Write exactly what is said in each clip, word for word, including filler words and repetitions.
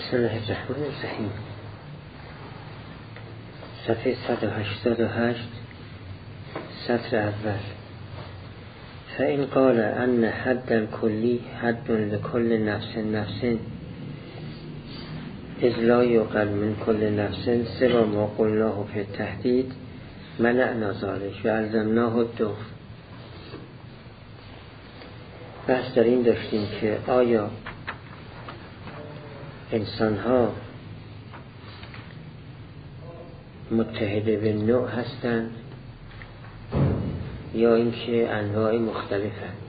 بسم الله الرحمن الرحیم. صفحه صد و هشتاد و هشت سطر اول. فإن قال أن حد الكلی حد لكل نفس نفس إذ لا يقل من كل نفس سوى ما قلناه في التحديد منعنا ذلك و الزمناه الدور. بحث در این داشتیم که آیا انسان ها متحد به نوع هستند یا اینکه انواع مختلفند.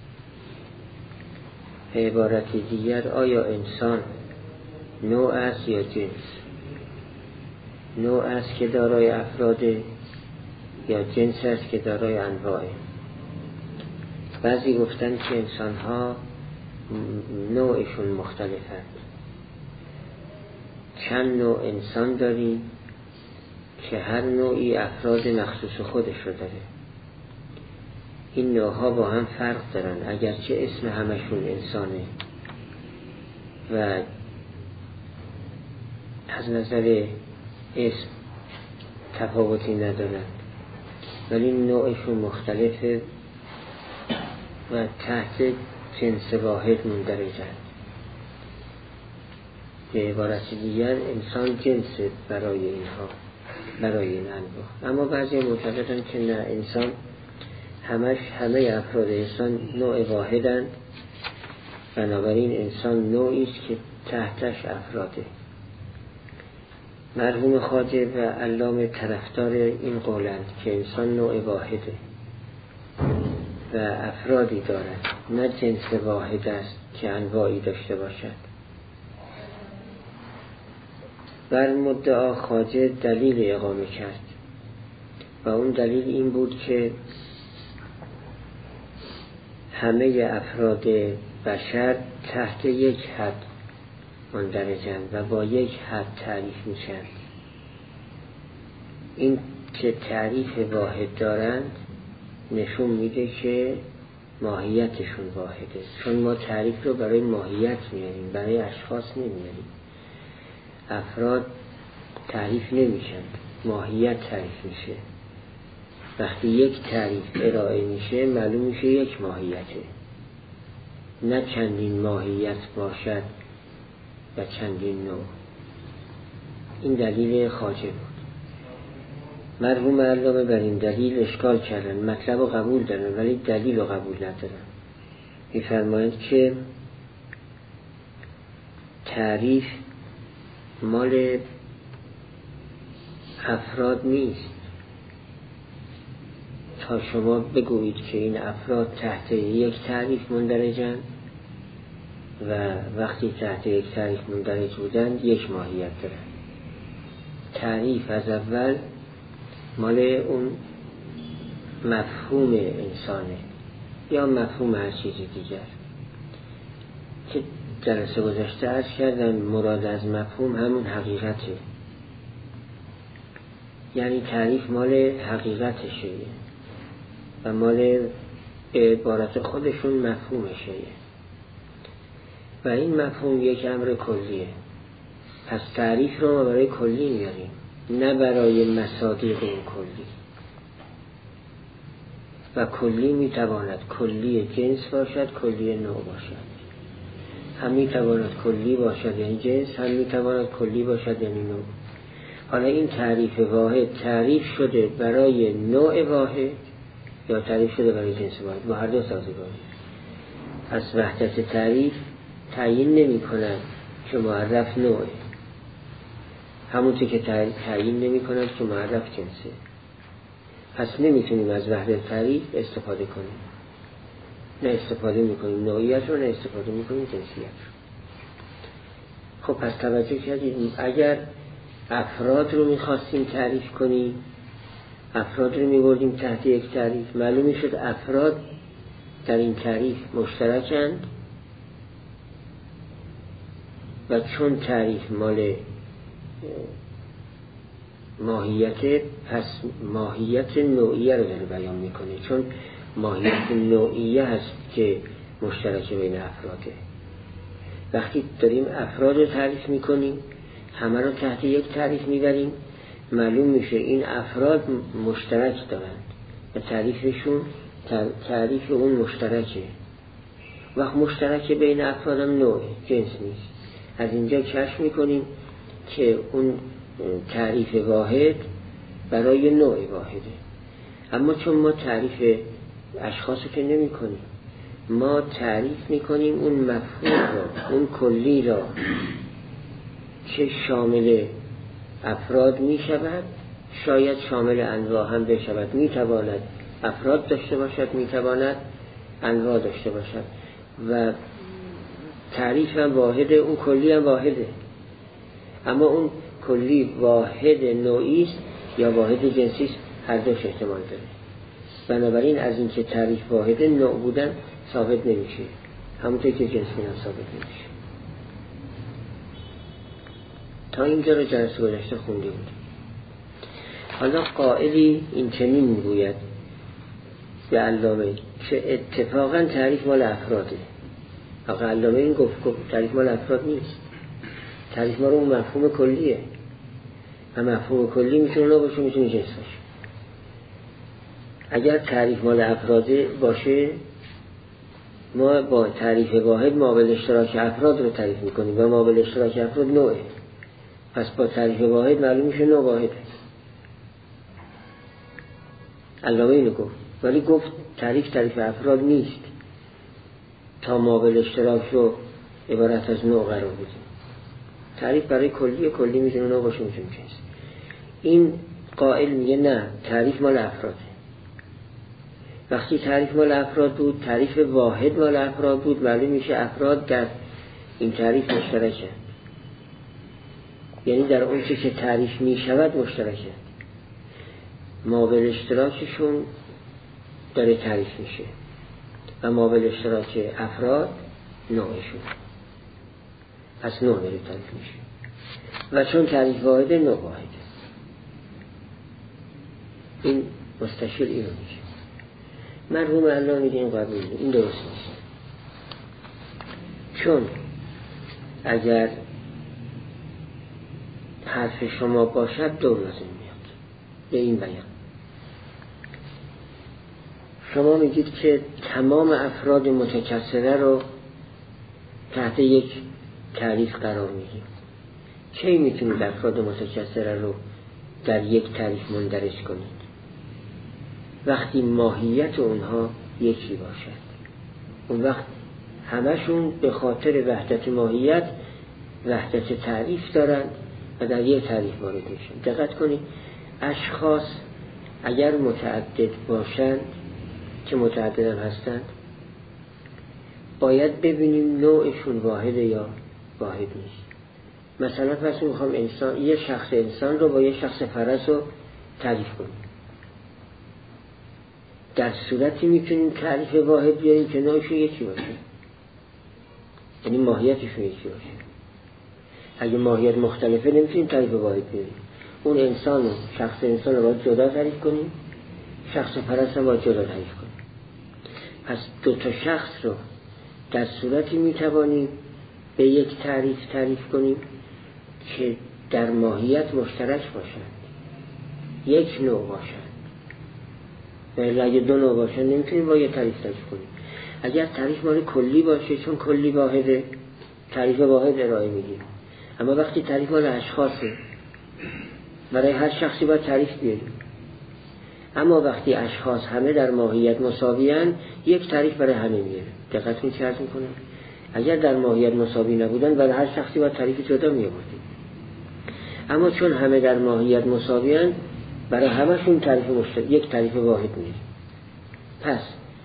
به عبارت دیگر آیا انسان نوع است یا جنس؟ نوع است که دارای افراد یا جنس است که دارای انواع؟ بعضی گفتن که انسان ها نوعشون مختلفند. چند نوع انسان داریم که هر نوعی افراد مخصوص خودش رو داره. این نوعها با هم فرق دارن اگرچه اسم همشون انسانه و از نظر اسم تفاوتی ندارن، ولی نوعشون مختلفه و تحت جنس واحد مندرجند. به عبارت دیگر انسان جنس برای اینها، برای این انواع. اما بعضی معتقدن که نه، انسان همش همه افراد انسان نوع واحدند، بنابراین انسان نوعی است که تحتش افراده. مرحوم خواجه و علامه طرفدار این قولند که انسان نوع واحده و افرادی دارد، نه جنس واحد است که انواعی داشته باشد. بر مدعا خواجه دلیل اقامه کرد و اون دلیل این بود که همه افراد بشر تحت یک حد مندرجند و با یک حد تعریف میشن. این که تعریف واحد دارند نشون میده که ماهیتشون واحده، چون ما تعریف رو برای ماهیت میاریم، برای اشخاص نمیاریم. افراد تعریف نمیشن، ماهیت تعریف میشه. وقتی یک تعریف ارائه میشه معلوم میشه یک ماهیته، نه چندین ماهیت باشد و چندین نوع. این دلیل خواجه بود. مرحوم علامه بر این دلیل اشکال کردن، مطلب رو قبول دارن ولی دلیل رو قبول ندارن. میفرمایند که تعریف مال افراد نیست تا شما بگویید که این افراد تحت یک تعریف مندرجند و وقتی تحت یک تعریف مندرج بودند یک ماهیت دارند. تعریف از اول مال اون مفهوم انسانه یا مفهوم هر چیز دیگر که جلسه گذشته عرض کردن. مراد از مفهوم همون حقیقته، یعنی تعریف مال حقیقتشه و مال عبارت خودشون مفهومشه و این مفهوم یک امر کلیه. پس تعریف رو ما برای کلی میاریم، نه برای مصادیق این کلی. و کلی میتواند کلی جنس باشد، کلی نوع باشد. هم میتواند کلی باشد یعنی جنس، هم میتواند کلی باشد یعنی نوع. حالا این تعریف واحد تعریف شده برای نوع واحد یا تعریف شده برای جنس واحد، با هر دو سازگاره. پس وحدت تعریف تعیین نمی کند که معرف نوعه، همونطور که تعیین نمی کند که معرف جنسه. پس نمیتونیم از وحدت تعریف استفاده کنیم، نه استفاده میکنیم نوعیت رو، نه استفاده میکنیم جنسیت رو. خب پس توجه کردید، اگر افراد رو میخواستیم تعریف کنیم، افراد رو میبردیم تحت یک تعریف، معلوم میشد افراد در این تعریف مشترکند و چون تعریف مال ماهیت، پس ماهیت نوعیه رو داره بیان میکنه، چون ماهیت نوعیه هست که مشترک بین افراده وقتی داریم افراد رو تعریف میکنیم همه رو تحت یک تعریف میبریم، معلوم میشه این افراد مشترک دارند و تعریفشون تعریف اون مشترکه. وقت مشترک بین افراد هم نوع جنس نیست. از اینجا کشف میکنیم که اون تعریف واحد برای نوع واحده. اما چون ما تعریف اشخاص رو که نمی کنیم، ما تعریف میکنیم اون مفهوم را، اون کلی را که شامل افراد می شود، شاید شامل انواع هم بشود. می تواند افراد داشته باشد، می تواند انواع داشته باشد و تعریف هم واحده، اون کلی هم واحده. اما اون کلی واحد نوعی است یا واحد جنسی است، هر دوش احتمال داره. بنابراین از این که تعریف واحد نوع بودن ثابت نمیشه، همونطور که جنس هم ثابت نمیشه. تا اینجا رو جلسه گذشته خونده بود. حالا قائلی این چنین میگوید به علامه که اتفاقا تعریف مال افراده. آقا علامه این گفت تعریف مال افراد نیست، تعریف مال اون مفهوم کلیه و مفهوم کلی میتونه نوع باشه، میتونه جنس باشه. اگر تعریف مال افراده باشه ما با تعریف واحد مابل اشتراک افراد رو تعریف میکنیم و مابل اشتراک افراد نوعه، پس با تعریف واحد معلوم میشه نوع واحده. علامه اینو گفت، ولی گفت تعریف تعریف افراد نیست تا مابل اشتراک رو عبارت از نوع قرار بدیم. تعریف برای کلی کلی میتونه نوع باشه، میتونه جنس. این قائل میگه نه، تعریف مال افراده. وقتی تعریف مال افراد بود، تعریف واحد مال افراد بود، معلوم میشه افراد در این تعریف مشترکه، یعنی در اون چه که تعریف میشود مشترکه، مابل اشتراکشون داره تعریف میشه و مابل اشتراک افراد نوعشون، پس نوع داره تعریف میشه و چون تعریف واحد نوع واحده. این مستشیر اینو میشه. مرحوم الله میگه این قبول نیست، این درست نیست. چون اگر حرف شما باشد دو لازم میاد به این بیان. شما میگید که تمام افراد متکثره رو تحت یک تعریف قرار میدیم. چه میتونید افراد متکثره رو در یک تعریف مندرج کنید؟ وقتی ماهیت اونها یکی باشد، اون وقت همشون به خاطر وحدت ماهیت وحدت تعریف دارند و در یک تعریف وارد میشن. دقت کنید، اشخاص اگر متعدد باشند که متعدد هم هستند، باید ببینیم نوعشون واحده یا واحد نیست. مثلا پس میخوام انسان، یه شخص انسان رو با یه شخص فرس رو تعریف کنیم، در صورتی میتونیم تعریف واحد بیاریم که نوعشون یکی باشه، یعنی ماهیتشون یکی باشه. اگه ماهیت مختلفه نمیتونیم تعریف واحد بیاریم. اون انسان رو، شخص انسان رو باید جدا تعریف کنیم، شخص فرس رو باید جدا تعریف کنیم. پس دو تا شخص رو در صورتی میتوانیم به یک تعریف تعریف کنیم که در ماهیت مشترک باشند، یک نوع باشند. ولی اگه دو نوع باشند نمیتونیم با یک تعریف تعریف کنیم. اگر تعریف مال کلی باشه، چون کلی واحده، تعریف واحد ارائه میدیم. اما وقتی تعریف مال اشخاصه، برای هر شخصی باید تعریف بیاریم. اما وقتی اشخاص همه در ماهیت مساویان، یک تعریف برای همه میاره. دقت کنید چه عرض میکنم؟ اگر در ماهیت مساوی نبودن، برای هر شخصی باید تعریف جدا میآوردیم. اما چون همه در ماهیت مساویان، برای همشون تعریف مشترک، یک تعریف واحد میاره. پس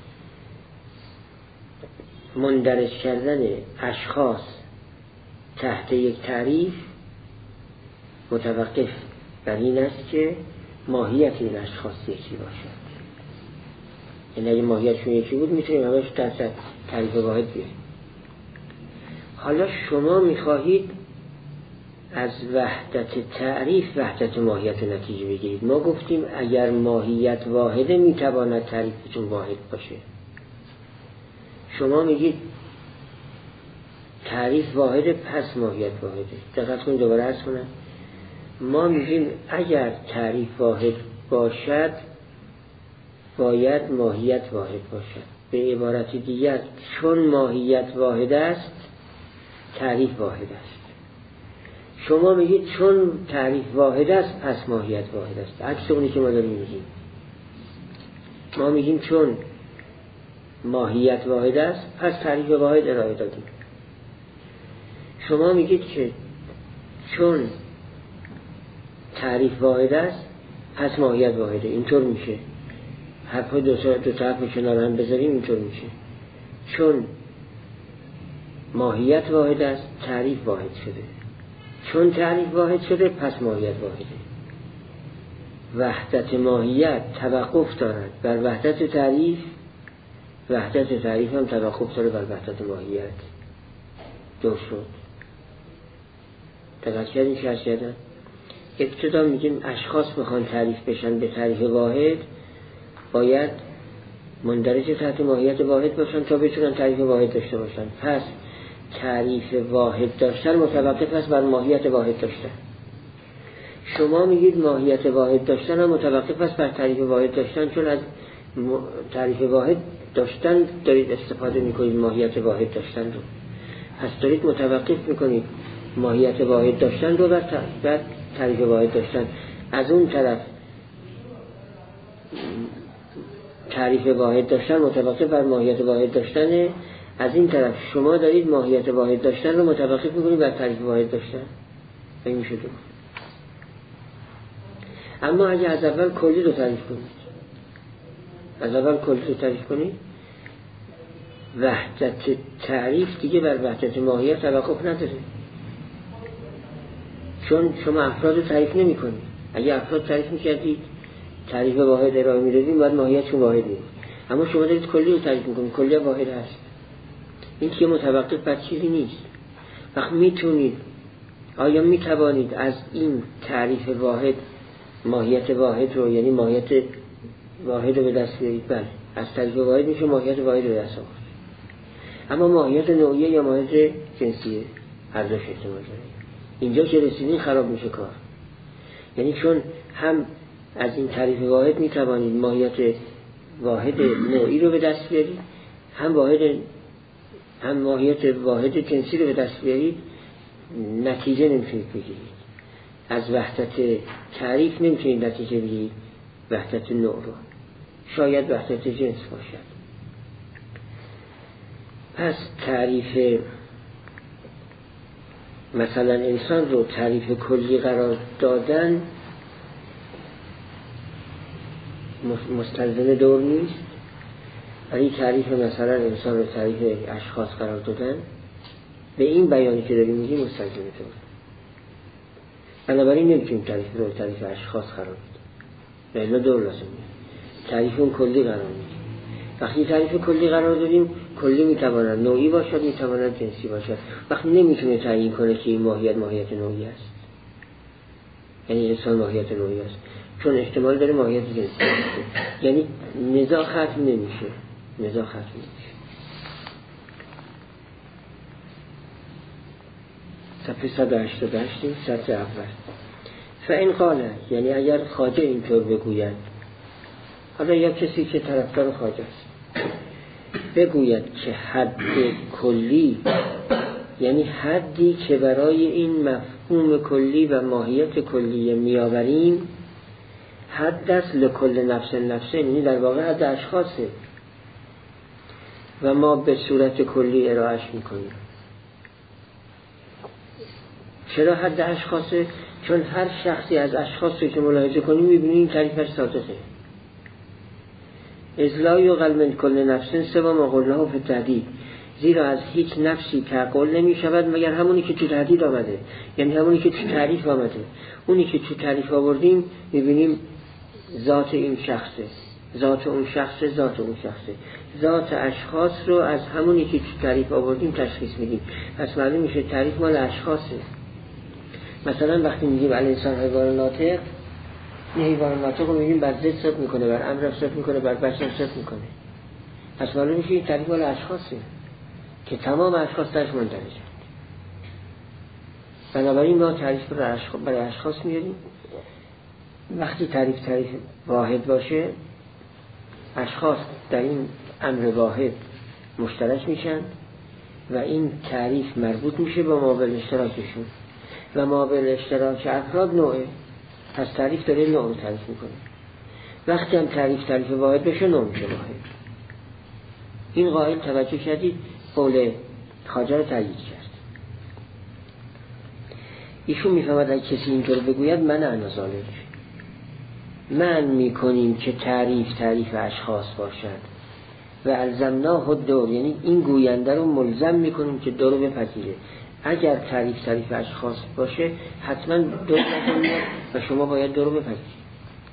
مندرج کردن اشخاص تحت یک تعریف متوقف بر این است که ماهیت این اشخاص یکی باشد. یعنی اگه ماهیتشون یکی بود میتونیم همش تحت تعریف واحد بیاریم. حالا شما میخواهید از وحدت تعریف وحدت ماهیت نتیجه بگیرید. ما گفتیم اگر ماهیت واحده میتواند تعریفتون واحد باشه. شما میگید تعریف واحده پس ماهیت واحده. دقت کنید دوباره عرض کنم، ما میگیم اگر تعریف واحد باشد باید ماهیت واحد باشد. به عبارت دیگر چون ماهیت واحد است تعریف واحد است. شما میگید چون تعریف واحد است پس ماهیت واحد است، عکس اونی که ما داریم میگیم. ما میگیم چون ماهیت واحد است پس تعریف واحد ارائه دادیم. شما میگید که چون تعریف واحد است پس ماهیت واحده. اینطور میشه، حرفا دو تا دو طرف کنار هم بذاریم اینطور میشه. چون ماهیت واحد است تعریف واحد شده، چون تعریف واحد شده پس ماهیت واحده. وحدت ماهیت توقف دارد بر وحدت تعریف، وحدت تعریف هم توقف داره بر وحدت ماهیت. دو شد. دقت کردین چه هست کردن؟ ابتدا میگیم اشخاص میخوان تعریف بشن به تعریف واحد باید مندرج تحت ماهیت واحد باشن تا بتونن تعریف واحد داشته باشن. پس تعریف واحد داشتن متوقف است بر ماهیت واحد داشتن. شما میگید ماهیت واحد داشتن هم متوقف است بر تعریف واحد داشتن، چون از تعریف واحد داشتن دارید استفاده میکنید ماهیت واحد داشتن رو. پس دارید متوقف میکنید ماهیت واحد داشتن رو بر تعریف واحد داشتن. از اون طرف تعریف واحد داشتن متوقف بر ماهیت واحد داشتن، از این طرف شما دارید ماهیت واحد داشتن رو متوقف میکنید بر تعریف واحد داشتن. این میشه دو. اما اگه از اول کلی رو تعریف کنید، از اول کلی رو تعریف کنید، وحدت تعریف دیگه بر وحدت ماهیت توقف نداره، چون شما افراد رو تعریف نمی کنید. اگه افراد تعریف میکردید تعریف واحد ارائه میدادیم باید ماهیتشون واحد بود. اما شما دارید کلی رو تعریف میکنید، کلی واحد هست. این که متوقف بر چیزی نیست. وقت میتونید، آیا میتوانید از این تعریف واحد ماهیت واحد رو، یعنی ماهیت واحد رو به دست بیارید؟ بله، از تعریف واحد میشه ماهیت واحد رو به دست آورد. اما ماهیت نوعیه یا ماهیت جنسیه هر دوش احتمال داره. اینجا که رسیدین خراب میشه کار. یعنی چون هم از این تعریف واحد میتوانید ماهیت واحد نوعی رو به دست بیارید، هم واحد هم ماهیت واحد جنسی رو به دست بیارید، نتیجه نمیتونید بگیرید. از وحدت تعریف نمیتونید نتیجه بگیرید وحدت نوع رو، شاید وحدت جنس باشد. پس تعریف مثلا انسان رو تعریف کلی قرار دادن مستلزم دور نیست، ولی تعریف مثلا انسان رو تعریف اشخاص قرار دادن به این بیانی که داریم میگیم مستلزم دور. بنابراین نمیتونیم تعریف رو تعریف اشخاص قرار بدیم، نه دور لازم نیست. تعریف اون کلی قرار میدیم. وقتی تعریف کلی قرار دادیم، کلی میتواند نوعی باشد، میتواند جنسی باشد. وقتی نمیتونه تعیین کنه که این ماهیت ماهیت نوعی است، یعنی انسان ماهیت نوعی است، چون احتمال داره ماهیت جنسی باشه. یعنی نزاع ختم نمیشه، نزاع ختم نمیشه. صفحه صد و هشتاد و هشت سطر اول. فإن قاله، یعنی اگر خواجه اینطور بگوید، حالا یا کسی که طرفدار خواجه است بگوید که حد کلی، یعنی حدی که برای این مفهوم کلی و ماهیت کلی میآوریم، حد است لکل نفس نفسه، یعنی در واقع حد اشخاصه و ما به صورت کلی ارائهش میکنیم. چرا حد اشخاصه؟ چون هر شخصی از اشخاصی که ملاحظه کنیم میبینیم تعریفش صادقه. ازلا یقل من کل نفس سوا ما قلناه فی التهدید، زیرا از هیچ نفسی تعقل نمی شود مگر همونی که تو تهدید آمده، یعنی همونی که تو تعریف آمده. اونی که تو تعریف آوردیم میبینیم ذات این شخصه، ذات اون شخصه، ذات اون شخصه. ذات اشخاص رو از همونی که تو تعریف آوردیم تشخیص میدیم. پس معلوم میشه تعریف مال اشخاصه. مثلا وقتی میگیم الانسان حیوان ناطق، این حیوان ناطق رو میگیم بر ضد صدق میکنه، بر امر صدق میکنه، بر بشر صدق میکنه. پس معلوم میشه این تعریف مال اشخاصه که تمام اشخاص درش مندرجه. بنابراین ما تعریف برای اشخاص میاریم. وقتی تعریف تعریف واحد باشه، اشخاص در این امر واحد مشترک میشن و این تعریف مربوط میشه با مابل اشتراکشون و مابل اشتراک افراد نوعه، پس تعریف داره نوع رو تعریف میکنه. وقتی هم تعریف تعریف واحد بشه، نوع میشه واحد. این قائل توجه کردید قول خواجه رو تایید کرد. ایشون میفهمد اگه کسی اینطور بگوید من انازالج من میکنیم که تعریف تعریف اشخاص باشد و الزمناه الدور، یعنی این گوینده رو ملزم میکنیم که دور رو بپذیره. اگر تعریف تعریف اشخاص باشه حتما دور نکنید و شما باید دور رو بپذیرید.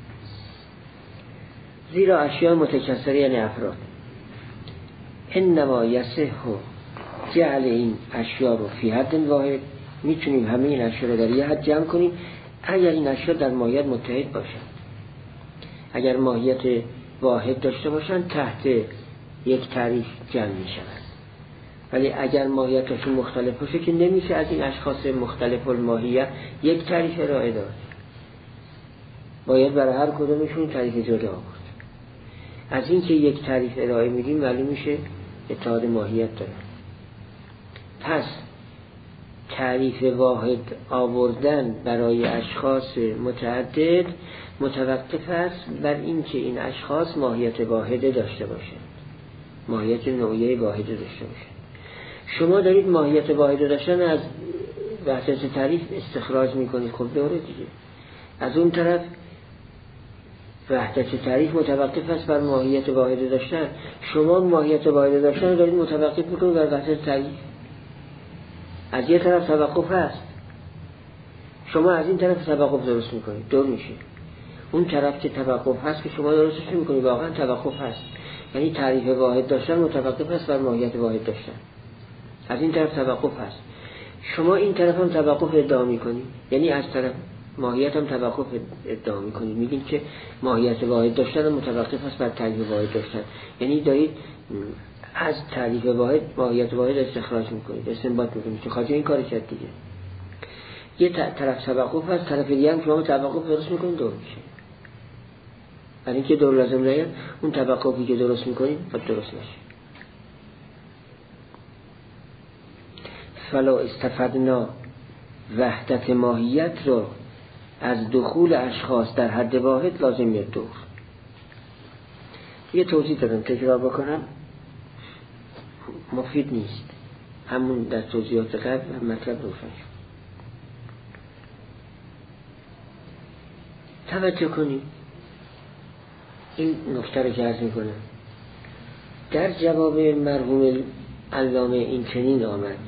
زیرا اشیاء متکثره یعنی افراد، انما یصح جعل این اشیاء رو فی حد واحد، میتونیم همه این اشیاء رو در یه حد جمع کنیم اگر این اشیاء در ماهیت متحد باشن. اگر ماهیت واحد داشته باشن تحت یک تعریف جمع میشن، ولی اگر ماهیتشون مختلف باشه که نمیشه از این اشخاص مختلف الماهیت یک تعریف ارائه داد، باید برای هر کدومشون تعریف جدا آورد. از این که یک تعریف ارائه میدیم معلوم میشه اتحاد ماهیت داره. پس تعریف واحد آوردن برای اشخاص متعدد متوقف است بر این که این اشخاص ماهیت واحده داشته باشند، ماهیت نوعیه واحده داشته باشند. شما دارید ماهیت واحده داشتن از وحدت تعریف استخراج میکنید، خب دوره دیگه. از اون طرف وحدت تعریف متوقف است بر ماهیت واحده داشتن، شما ماهیت واحده داشتن رو دارید متوقف میکنید بر وحدت تعریف. از یه طرف توقف هست، شما از این طرف توقف درست میکنید، دور میشه. اون طرف که توقف هست که شما درستش نمیکنید واقعا توقف هست، یعنی تعریف واحد داشتن متوقف است بر ماهیت واحد داشتن. از این طرف توقف هست، شما این طرف هم توقف ادعا میکنید، یعنی از طرف ماهیت هم توقف ادعا میکنید، میگین که ماهیت واحد داشتن متوقف است بر تعریف واحد داشتن، یعنی دارید از تعریف واحد ماهیت واحد استخراج میکنید، استنباط میکنید که خواجه این کار کرد دیگه. یه طرف توقف هست، طرف دیگه هم شما توقف درست میکنید، دور میشه. برای اینکه دور لازم نیست، اون توقفی که درست میکنید خود درست نشه. فلا استفدنا وحدت ماهیت رو از دخول اشخاص در حد واحد لازم میاد دور. یه توضیح دادم، تکرار بکنم مفید نیست، همون در توضیحات قبل مطلب روشن شد. توجه کنید این نکته رو که عرض میکنم. در جواب مرحوم علامه این چنین آمد: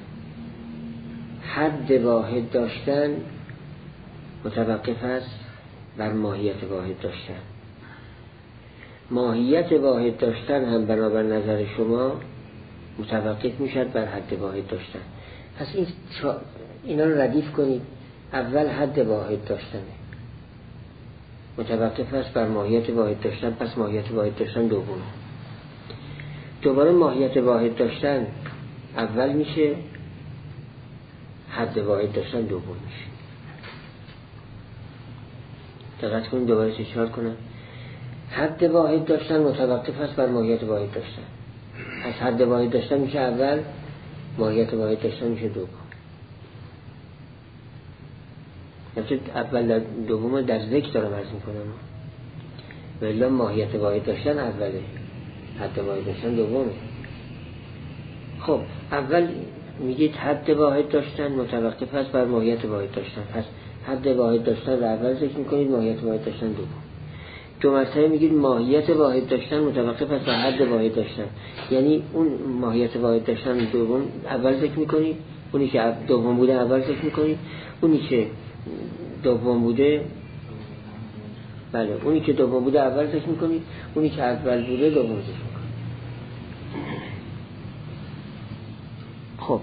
حد واحد داشتن متوقف است بر ماهیت واحد داشتن، ماهیت واحد داشتن هم بنابر نظر شما متوقف میشد بر حد واحد داشتن. پس این اینا رو ردیف کنید. اول حد واحد داشتنه متوقف است بر ماهیت واحد داشتن، پس ماهیت واحد داشتن دوم. دوباره ماهیت واحد داشتن اول میشه، حد واحد داشتن دوم میشه. دقت کنید دوباره تکرار کنم. حد واحد داشتن متوقف است بر ماهیت واحد داشتن، از حد واحد داشتن میشه اول، ماهیت واحد داشتن میشه دوم. یعنی اول دوم در ذکر دارم عرض میکنم، ولی ماهیت واحد داشتن اوله، حد واحد داشتن دومه. خب اول میگید حد واحد داشتن متوقف است بر ماهیت واحد داشتن، پس حد واحد داشتن رو اول ذکر میکنید، ماهیت واحد داشتن دوم. دو مرتبه میگید ماهیت واحد داشتن متوقف است بر حد واحد داشتن، یعنی اون ماهیت واحد داشتن دوم اول ذکر میکنید، اونی که دوم بوده اول ذکر میکنید، اونی که دوم بوده بله اونی که دوم بوده اول ذکر میکنید، اونی که اول بوده دوم ذکر میکنید. خب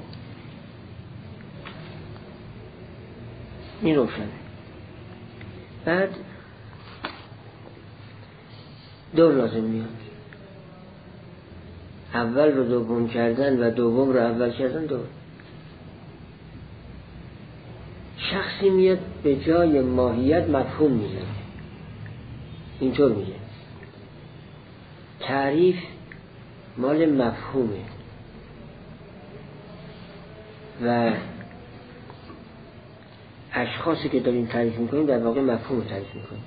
این روشنه. بعد دور لازم میاد، اول رو دوم کردن و دوم رو اول کردن دور. شخصی میاد به جای ماهیت مفهوم میزنه، اینطور میگه تعریف مال مفهومه و اشخاصی که داریم تعریف میکنیم در واقع مفهوم تعریف میکنیم.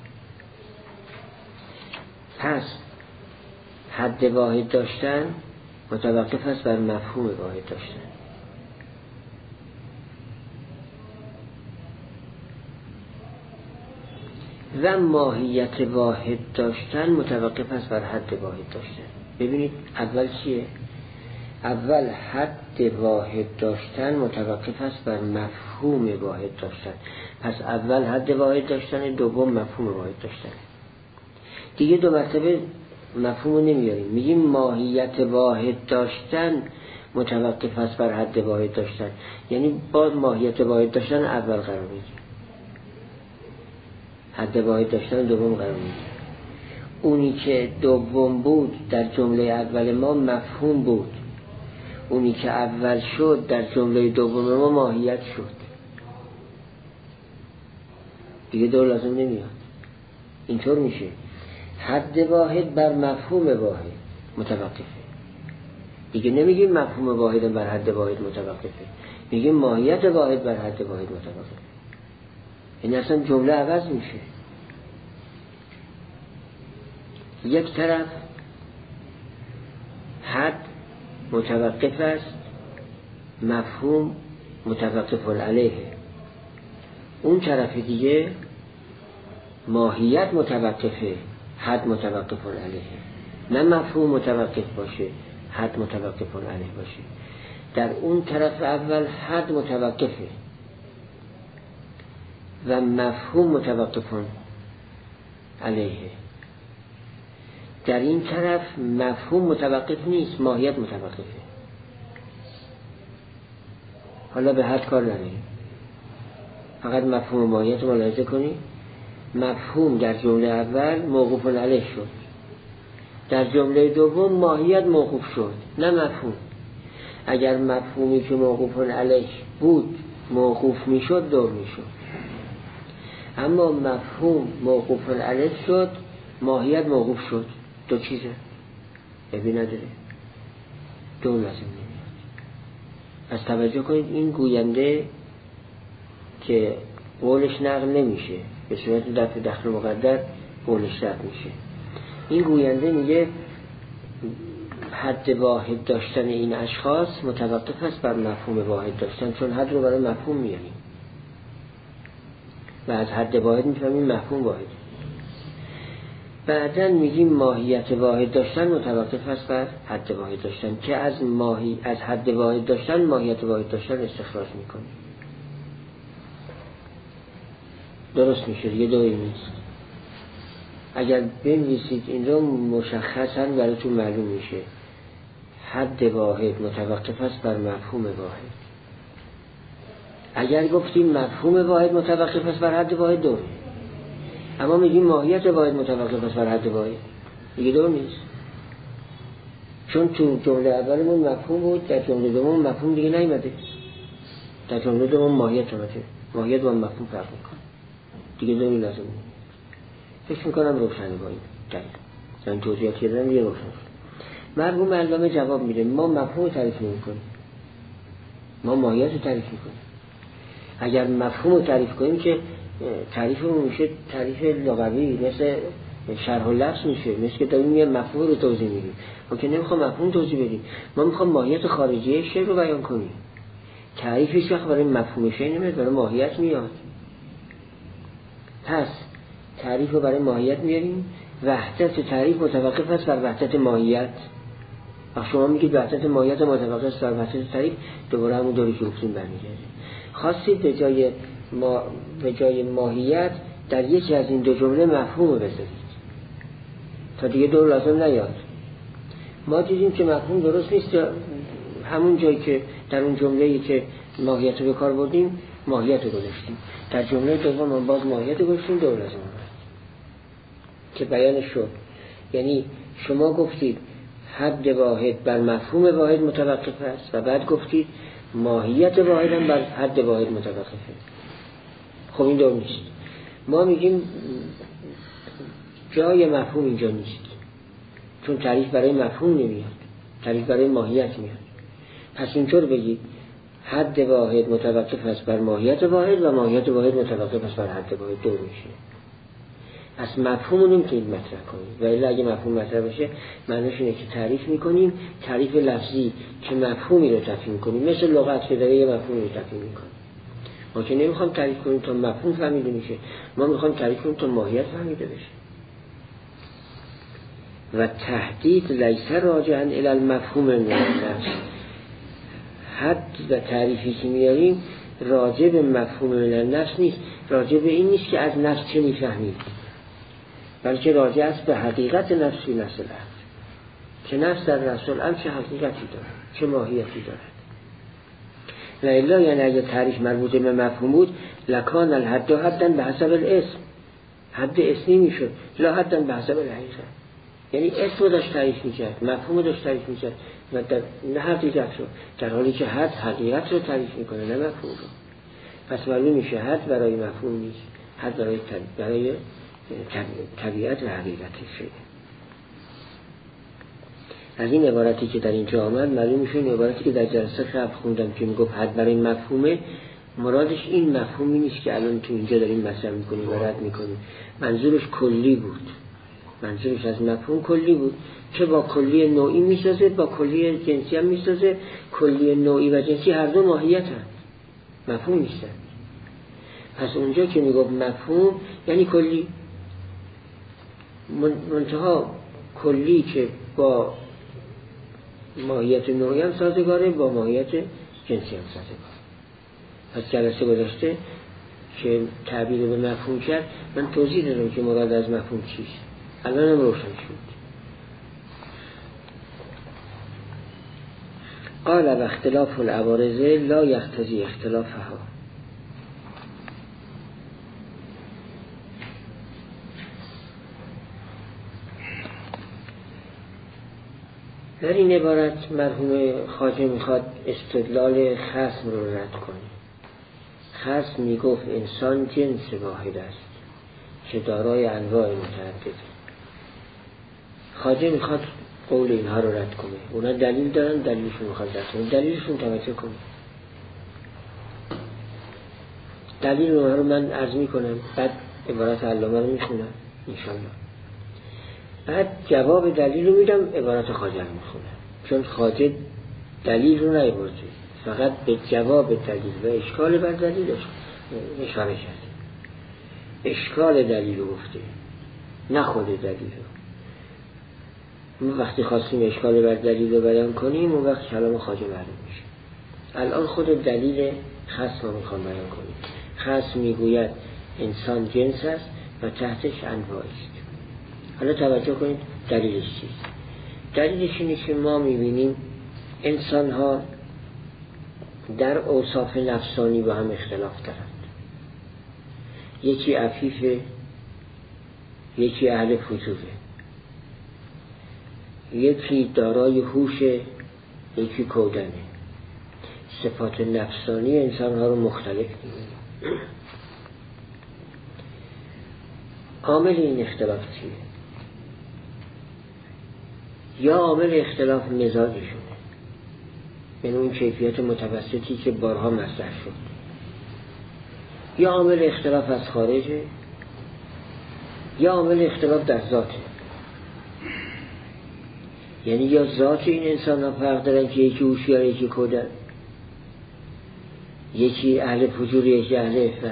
پس حد واحد داشتن متوقف است بر مفهوم واحد داشتن. و ماهیت واحد داشتن متوقف است بر حد واحد داشتن. ببینید اول چیه؟ اول حد واحد داشتن متوقف است بر مفهوم واحد داشتن. پس اول حد واحد داشتن، دوم مفهوم واحد داشتن. دیگه دو مرتبه مفهوم رو نمیاریم، میگیم ماهیت واحد داشتن متوقف است بر حد واحد داشتن، یعنی با ماهیت واحد داشتن اول قرار میگیم، حد واحد داشتن دوم قرار میگیم. اونی که دوم بود در جمله اول ما مفهوم بود، اونی که اول شد در جمله دوم ما ماهیت شد. دیگه دو لازم نمیاد. اینطور میشه حد واحد بر مفهوم واحد متوقفه. دیگه نمیگیم مفهوم واحد بر حد واحد متوقفه، میگیم ماهیت واحد بر حد واحد متوقفه. این اصلا جمله عوض میشه. یک طرف حد متوقف است، مفهوم متوقف علیه. اون طرف دیگه ماهیت متوقفه، حد متوقف علیه. نه مفهوم متوقف باشه، حد متوقف علیه باشه. در اون طرف اول حد متوقفه و مفهوم متوقف علیه. در این طرف مفهوم متوقف نیست، ماهیت متوقفه. حالا به حد کار نداریم، فقط مفهوم و ماهیت رو ملاحظه کنید. مفهوم در جمله اول موقوف علیه شد، در جمله دوم ماهیت موقوف شد، نه مفهوم. اگر مفهومی که موقوف علیه بود موقوف میشد دور میشد، اما مفهوم موقوف علیه شد، ماهیت موقوف شد. دو چیزه، ببین نداره، دو لازم نمیاد. پس توجه کنید این گوینده که قولش نقل نمیشه، به صورت دفع دخل مقدر قولش رد میشه. این گوینده میگه حد واحد داشتن این اشخاص متوقف است بر مفهوم واحد داشتن، چون حد رو برای مفهوم میاریم و از حد واحد میفهمیم مفهوم واحد. بعداً میگیم ماهیت واحد داشتن متوقف است بر حد واحد داشتن، که از ماهی از حد واحد داشتن ماهیت واحد داشتن استخراج میکنیم. درست میشه، یه دوی نیست. اگر بنویسید این رو مشخصاً براتون معلوم میشه. حد واحد متوقف است بر مفهوم واحد. اگر گفتیم مفهوم واحد متوقف است بر حد واحد، دور. اما میگیم ماهیت واحد متوقف است بر حد واحد، دیگه دور نیست. چون تو جمله اولمون مفهوم بود، در جمله دوم مفهوم دیگه نیومده، در جمله دوم ماهیت اومده. ماهیت با مفهوم فرق میکنه، دیگه دوری لازم نیست. فکر میکنم روشنه با این دلیل من توضیحاتی دادم یه روشن شد. مرحوم علامه جواب میده ما مفهوم تعریف نمی‌کنیم، ما ماهیت رو تعریف می‌کنیم. اگر مفهوم رو تعریف کنیم که تعریفمون میشه تعریف لغوی، مثل شرح اللفظ میشه، مثل که داریم یه مفهوم رو توضیح میدیم. ما که نمیخوام مفهوم توضیح بدیم، ما میخوام ماهیت خارجی شی رو بیان کنیم. تعریفش وقت برای مفهوم شی نمیاد، برای ماهیت میاد. پس تعریف رو برای ماهیت میاریم. وحدت تعریف متوقف است بر وحدت ماهیت. وقتی شما میگید وحدت ماهیت متوقف است بر وحدت تعریف، دوباره همون دوری که گفتیم برمیگرده. خواستید به جای ما به جای ماهیت در یکی از این دو جمله مفهوم رو بذارید تا دیگه دور لازم نیاد. ما دیدیم که مفهوم درست نیست، همون جایی که در اون جمله‌ای که ماهیت رو به کار بردیم ماهیت رو گذاشتیم، در جمله دوم هم باز ماهیت رو گذاشتیم، دور لازم آمد که بیان شد. یعنی شما گفتید حد واحد بر مفهوم واحد متوقف است و بعد گفتید ماهیت واحد هم بر حد واحد متوقفه. خب این دور نیست. ما میگیم جای مفهوم اینجا نیست، چون تعریف برای مفهوم نمیاد، تعریف برای ماهیت میاد. پس اینطور بگید حد واحد متوقف است بر ماهیت واحد و ماهیت واحد متوقف است بر حد واحد. دور میشه. پس مفهوم رو نمیتونید مطرح کنید، و الا اگه مفهوم مطرح باشه معنیش اینه که تعریف میکنیم، تعریف لفظی که مفهومی رو تفهیم کنیم، مثل لغت که داره یه مفهومی رو تفهیم میکنه. ما که نمیخوام تعریف کنیم تا مفهوم فهمیده میشه، ما میخوام تعریف کنیم تا ماهیت فهمیده بشه. و تهدید لیس راجعا الی المفهوم من النفس. حد و تعریفی که میاریم راجع به مفهوم من النفس نیست، راجع به این نیست که از نفس چه میفهمید، بلکه راجع است به حقیقت نفسی نفس الامر، که نفس در نفس الامر چه حقیقتی دارد، چه ماهیتی دارد. و الا یعنی اگه تعریف مربوط به مفهوم بود لکان الحد حداً به حسب الاسم، حد اسمی میشد، لا حداً به حسب الحقیقت. یعنی اسم رو داشت تعریف میکرد، مفهوم رو داشت تعریف میکرد و در نه حقیقت رو، در حالی که حد حقیقت رو تعریف میکنه نه مفهوم رو. پس معلوم میشه حد برای مفهوم نیست، حد برای برای طبیعت و حقیقت شده. از این عبارتی که در اینجا آمد معلوم میشه این عبارتی که در جلسه قبل خوندم که میگفت حد برای مفهومه، مرادش این مفهومی نیست که الان تو اینجا داریم مطرح میکنیم و رد میکنیم. منظورش کلی بود، منظورش از مفهوم کلی بود که با کلی نوعی میسازه، با کلی جنسی هم میسازه. کلی نوعی و جنسی هر دو ماهیت هم مفهوم نیستن. پس اونجا که میگفت مفهوم یعنی کلی، منتها کلی که با ماهیت نوعی هم سازگاره، با ماهیت جنسی هم سازگاره. پس جلسه گذشته که تعبیر به مفهوم کرد من توضیح دادم که مراد از مفهوم چیست، الان هم روشن شد. قال و اختلاف العوارض لا یقتضی اختلافها. در این عبارت مرحوم خواجه میخواد استدلال خصم رو رد کنه. خصم میگفت انسان جنس واحد است که دارای انواع متعدده. خواجه میخواد قول اینها رو رد کنه. اونا دلیل دارن، دلیلشون میخواد رد کنه. دلیلشون توجه کنه. دلیل اونها رو من عرض میکنم، بعد عبارت علامه رو میخونم انشالله. بعد جواب دلیل رو میدم، عبارت خواجه رو میخونم، چون خواجه دلیل رو نیاورده، فقط به جواب دلیل و اشکال بر دلیل اشاره کرده. اشکال دلیل رو گفته، نه خود دلیل رو. ما وقتی خواستیم اشکال بر دلیل رو بیان کنیم اون وقت کلام خواجه معلوم میشه. الان خود دلیل خصم رو میخوام بیان کنیم. خصم میگوید انسان جنس است و تحتش انواع است. حالا توجه کنید دلیلش چیست. دلیلش اینه که ما میبینیم انسان ها در اوصاف نفسانی با هم اختلاف دارند. یکی عفیفه، یکی اهل فجوره، یکی دارای هوشه، یکی کودنه. صفات نفسانی انسان ها رو مختلف می‌بینیم. عامل این اختلاف چیه؟ یا عامل اختلاف مزاجشونه، یعنی اون کیفیت متوسطی که بارها مطرح شد، یا عامل اختلاف از خارجه، یا عامل اختلاف در ذاته. یعنی یا ذات این انسان ها فرق دارن که یکی هوشیار یکی کودن، یکی اهل فجور یکی اهل عفت،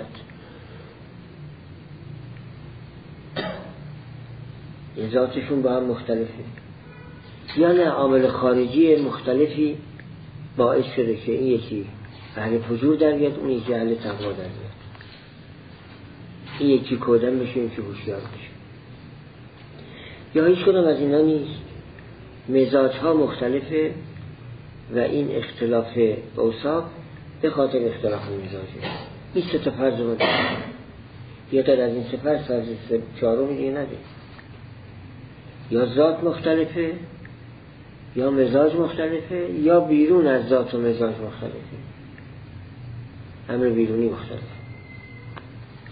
یه ذاتشون با هم مختلفه. یا نه عامل خارجی مختلفی باعث شده که این یکی اهل فجور در بیاد، اون یکی اهل تقوا در بیاد، این یکی کودن بشه این یکی هوشیار بشه. یا هیچ کدام از اینا نیست. مزاج ها مختلفه و این اختلاف اوصاف به خاطر اختلاف مزاجه. این سه تا فرض رو داریم. یا در از این سه فرض فرض چهارم دیگه نده. یا ذات مختلفه، یا مزاج مختلفه، یا بیرون از ذات و مزاج مختلفه، امر بیرونی مختلفه.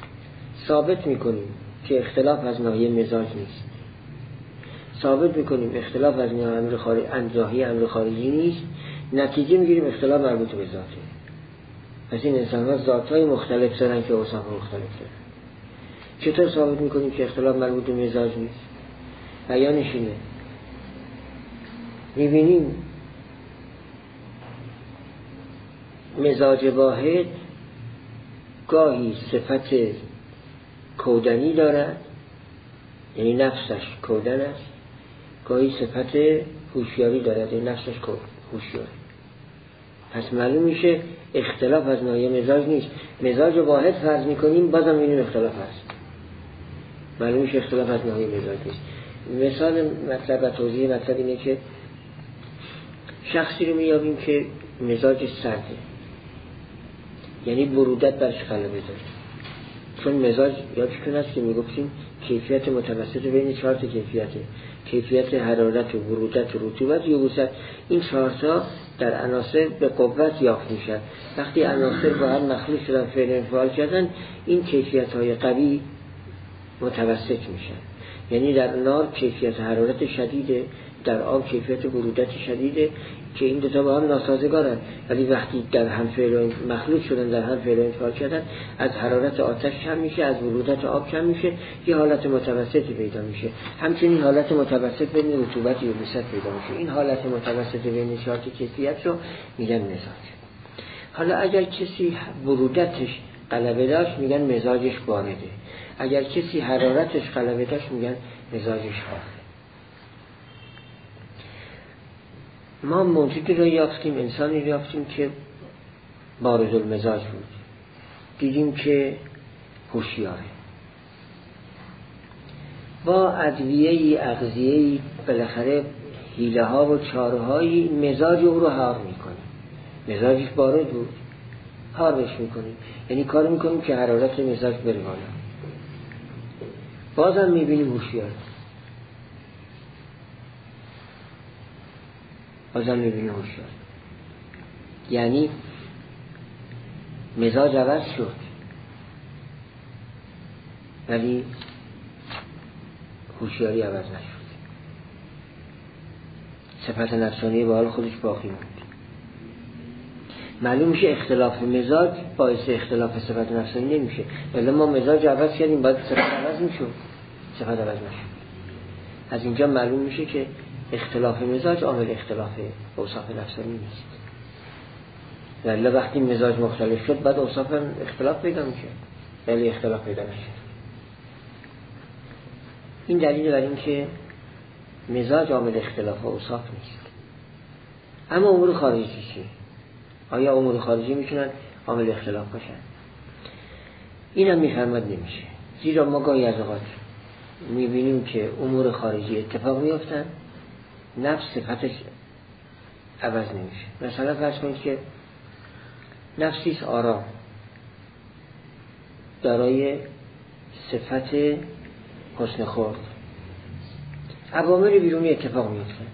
ثابت میکنیم که اختلاف از ناحیه مزاج نیست، ثابت میکنیم اختلاف از ناحیه امر خارجی انزاهی امر خارجی نیست، نتیجه میگیریم اختلاف مربوط به ذاته. پس این انسان ها ذاتهای مختلف دارن که اوصاف مختلف دارن. چطور ثابت میکنیم که اختلاف مربوط به مزاج نیست؟ بیانش اینه، میبینیم مزاج واحد گاهی صفت کودنی دارد، یعنی نفسش کودن است، گاهی صفت هوشیاری دارد، یعنی نفسش هوشیاری. پس معلوم میشه اختلاف از ناحیه مزاج نیست. مزاج واحد فرض میکنیم بازم میبینیم اختلاف هست، معلوم میشه اختلاف از ناحیه مزاج نیست. مثال مطلب و توضیح مطلب اینه که شخصی رو میابیم که مزاج سرده، یعنی برودت برش غلبه داره. چون مزاج یادتون هست که میگفتیم کیفیت متوسط بین چهار تا کیفیته، کیفیت حرارت و برودت و رطوبت و یبوست. این چهار تا در عناصر به قوت یافت میشن. وقتی عناصر با هم مخلوط شدن فعل انفعال کردن، این کیفیت های قوی متوسط میشن. یعنی در نار کیفیت حرارت شدیده، در آب کیفیت برودت شدیده که این دوتا با هم ناسازگارن، ولی وقتی در هم فعل مخلوط شدن در هم فعل انفعال کردن، از حرارت آتش کم میشه، از برودت آب کم میشه، یه حالت متوسطی پیدا میشه. همچنین حالت متوسط بین رطوبت و یبوست پیدا میشه. این حالت متوسط بین چهار تا کیفیت رو میگن مزاج. حالا اگر کسی برودتش غلبه داشت میگن مزاجش بارده، اگر کسی حرارتش غلبه داشت میگن مزاجش حاره. ما موجودی رو یافتیم، انسانی رو یافتیم که بارز المزاج بود، دیدیم که هوشیاره، با ادویه‌ای اغذیه‌ای بالاخره حیله ها و چاره هایی مزاج او رو حار میکنیم. مزاجش بارد بود، حارش میکنیم، یعنی کار میکنیم که حرارت مزاج بره بالا. بازم میبینیم هوشیار، بازم میبینیم هوشیار، یعنی مزاج عوض شد ولی هوشیاری عوض نشد. صفت نفسانی به حال خودش باقی موند. معلوم میشه اختلاف مزاج باعث اختلاف صفت نفسانی نمیشه، ولی ما مزاج عوض کردیم باید صفت عوض میشد، صفت عوض نشد. از اینجا معلوم میشه که اختلاف مزاج عامل اختلاف اوصاف نفسانی نیست، ولی وقتی مزاج مختلف شد بعد اوصاف اختلاف پیدا میشه، ولی اختلاف پیدا نشد. این دلیل بر این که مزاج عامل اختلاف اوصاف نیست. اما امور خارجی چیه؟ آیا امور خارجی میتونن عامل اختلاف باشن؟ اینم میفهمد نمیشه، زیرا ما گاهی از اوقات میبینیم که امور خارجی اتفاق میافتن، نفس صفتش عوض نمیشه. مثلا فرض کنید که نفسیست آرام دارای صفت حسن خلق، عوامل بیرونی اتفاق میافتن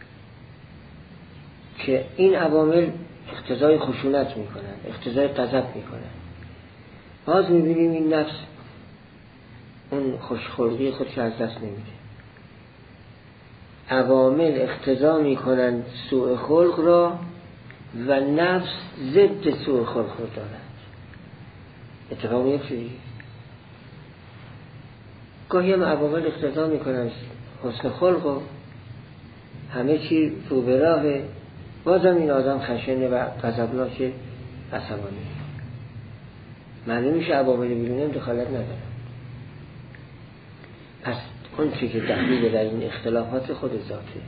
که این عوامل اقتضای خشونت میکنن، اقتضای غضب میکنن. باز میبینیم این نفس اون خوشخلقی خودش از دست نمیده. عوامل اقتضا میکنن سوء خلق را و نفس ضد سوء خلق را دارد. اتفاق میفته. گاهی هم عوامل اقتضا میکنن حسن خلق و همه چی رو به راهه، بازم این آدم خشنه و غضبناک، عصبانی. معلوم میشه عوامل بیرونی دخالت ندارن. پس اون چی که دخیل در این اختلافات خود ذاته،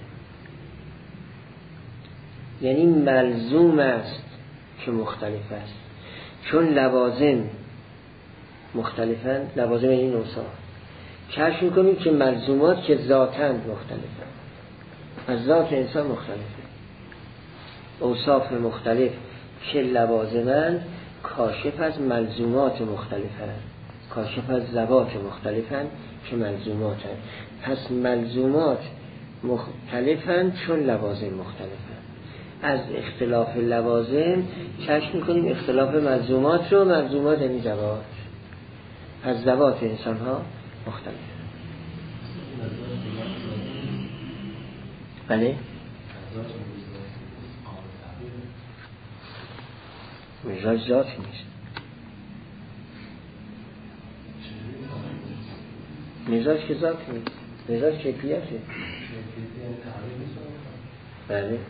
یعنی ملزوم است که مختلف است، چون لوازم مختلفن. لوازم این اوصاف کشف میکنیم که ملزومات که ذاتن مختلفن، از ذات انسان مختلفه. اوصاف مختلف که لوازمن کاشف از ملزومات مختلفن، کاشف از ذوات مختلفن که ملزوماتن. پس ملزومات مختلفن چون لوازم مختلفن. از اختلاف لوازم کشف میکنیم اختلاف ملزومات رو. ملزومات یعنی ذوات. از ذوات انسان ها مختلف. بله مزاج ذاتی نیست، مزاج که ذاتی نیست، مزاج کیفیته. بله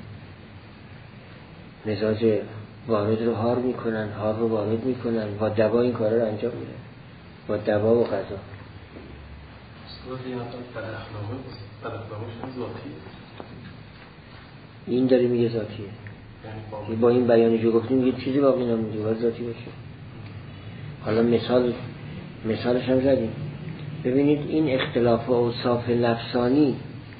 مزاج وارد رو هار میکنن، هار رو وارد میکنن، با دوا این کار رو انجام میدن، با دوا و غذا. این داره میگه ذاتیه، با این بیانی که گفتیم یه چیزی باقی نمیده باید ذاتی باشه. حالا مثال مثالش هم زدیم. ببینید این اختلاف اوصاف نفسانی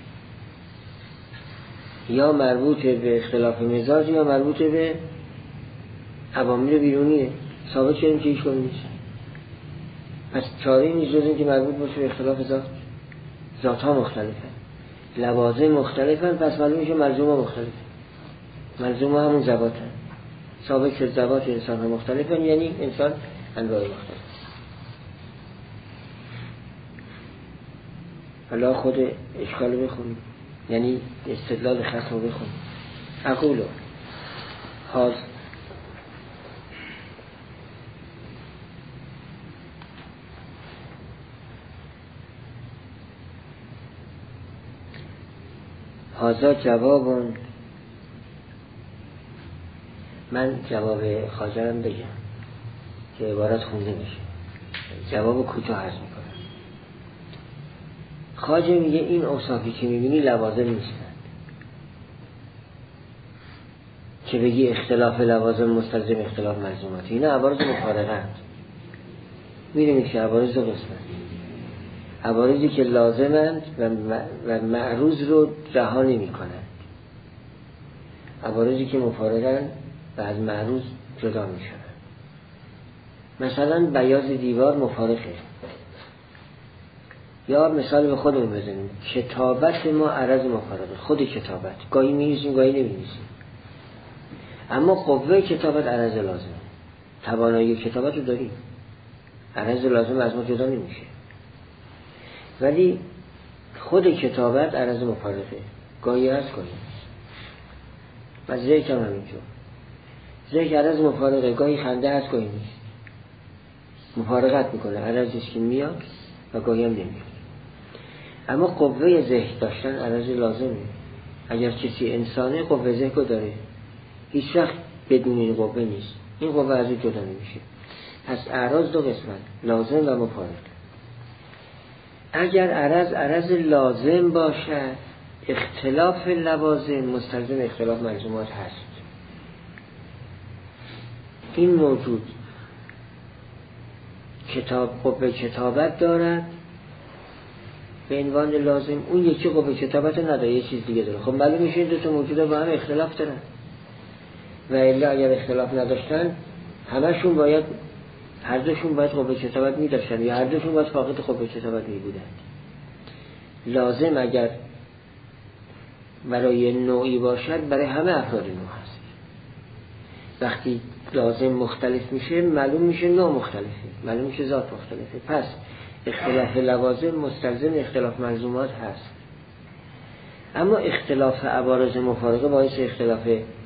یا مربوط به اختلاف مزاج یا مربوط به عوامل بیرونیه. ثابت شدیم که هیچ کدوم نیست. پس چاره نیست جز این که مربوط باشه به اختلاف ذات. ذات ها مختلفن، لوازم مختلفن، پس معلوم میشه ملزوم ها مختلفن. ملزوم ها همون ذواتن. ثابت شد ذوات انسان ها مختلفن، یعنی انسان انواع مختلف. حالا خود اشکال رو بخونیم، یعنی استدلال خصم رو بخونیم. اقولو حاضر حاضر جوابون. من جواب خواجرم بگم که عبارت خونده میشه، جواب کوتاه عرض میکنم. خواجه میگه این اوصافی که میبینی لوازم نیستند، که بگی اختلاف لوازم مستلزم اختلاف ملزومات، اینا عوارض مفارقند. میدونید که عوارض دو قسمند، عوارضی که لازمند و معروض رو رها نمی کنند، عوارضی که مفارقند و از معروض جدا می شوند. مثلا بیاض دیوار مفارقه، یا مثال به خودمون بزنیم، کتابت ما عرض مفارقه. خود کتابت گاهی می نویسیم گاهی نمی نویسیم، اما قوه کتابت عرض لازم، توانایی کتابت رو داریم، عرض لازم از ما جدا نمیشه. ولی خود کتابت عرض مفارقه، گاهی هست گاهی نیست. و ذکر هم همینجور، ذکر عرض مفارقه، گاهی خنده هست گاهی نیست، مفارقت میکنه، عرضش که میاد و گاهی هم نمیاد. اما قوه ذهن داشتن عرض لازمه. اگر کسی انسانه قوه ذهن رو داره، هیچ وقت بدون این قوه نیست، این قوه از این جدا نمیشه. پس اعراض دو قسمت، لازم و مفارق. اگر عرض عرض لازم باشد، اختلاف لوازم مستلزم اختلاف ملزومات هست. این موجود کتاب قوه کتابت دارد به عنوان لازم، اون یکی قوه کتابت نداره، یه چیز دیگه داره. خب معلوم میشه این دو تا موجود با هم اختلاف دارن، و الا اگر اختلاف نداشتن همشون باید، هر دوشون باید قوه کتابت می داشتن، یا هر دوشون باید فاقد قوه کتابت می بودن. لازم اگر برای نوعی باشد، برای همه افراد نوع هست. وقتی لازم مختلف میشه معلوم میشه نوع مختلفه، معلوم میشه ذات مختلفه. پس اختلاف لوازم مستلزم اختلاف ملزومات هست. اما اختلاف عوارض مفارقه باعث اختلاف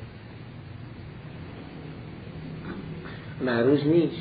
معروض نیست.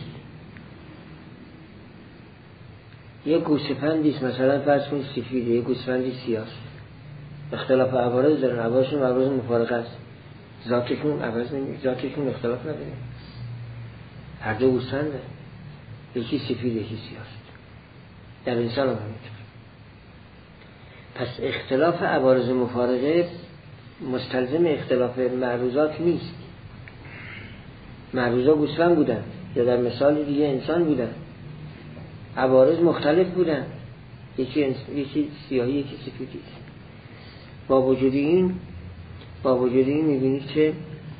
یه گوسفندیست مثلا فرض کنید سفیده، یه گوسفندی سیاه، اختلاف عوارض دارن، عوارضشون عوارض مفارقه است، ذاتشون عوض نمیشه، ذاتشون اختلاف نداره، هر دو گوسفنده، یکی سفید یکی سیاه است. در انسان هم همینطور. پس اختلاف عوارض مفارقه مستلزم اختلاف معروضات نیست. معروضا گوسفند بودن، یا در مثال دیگه انسان بودن، عوارض مختلف بودن، یکی انس... یکی سیاهی یکی سفیدی. با وجود این با وجود این میبینید که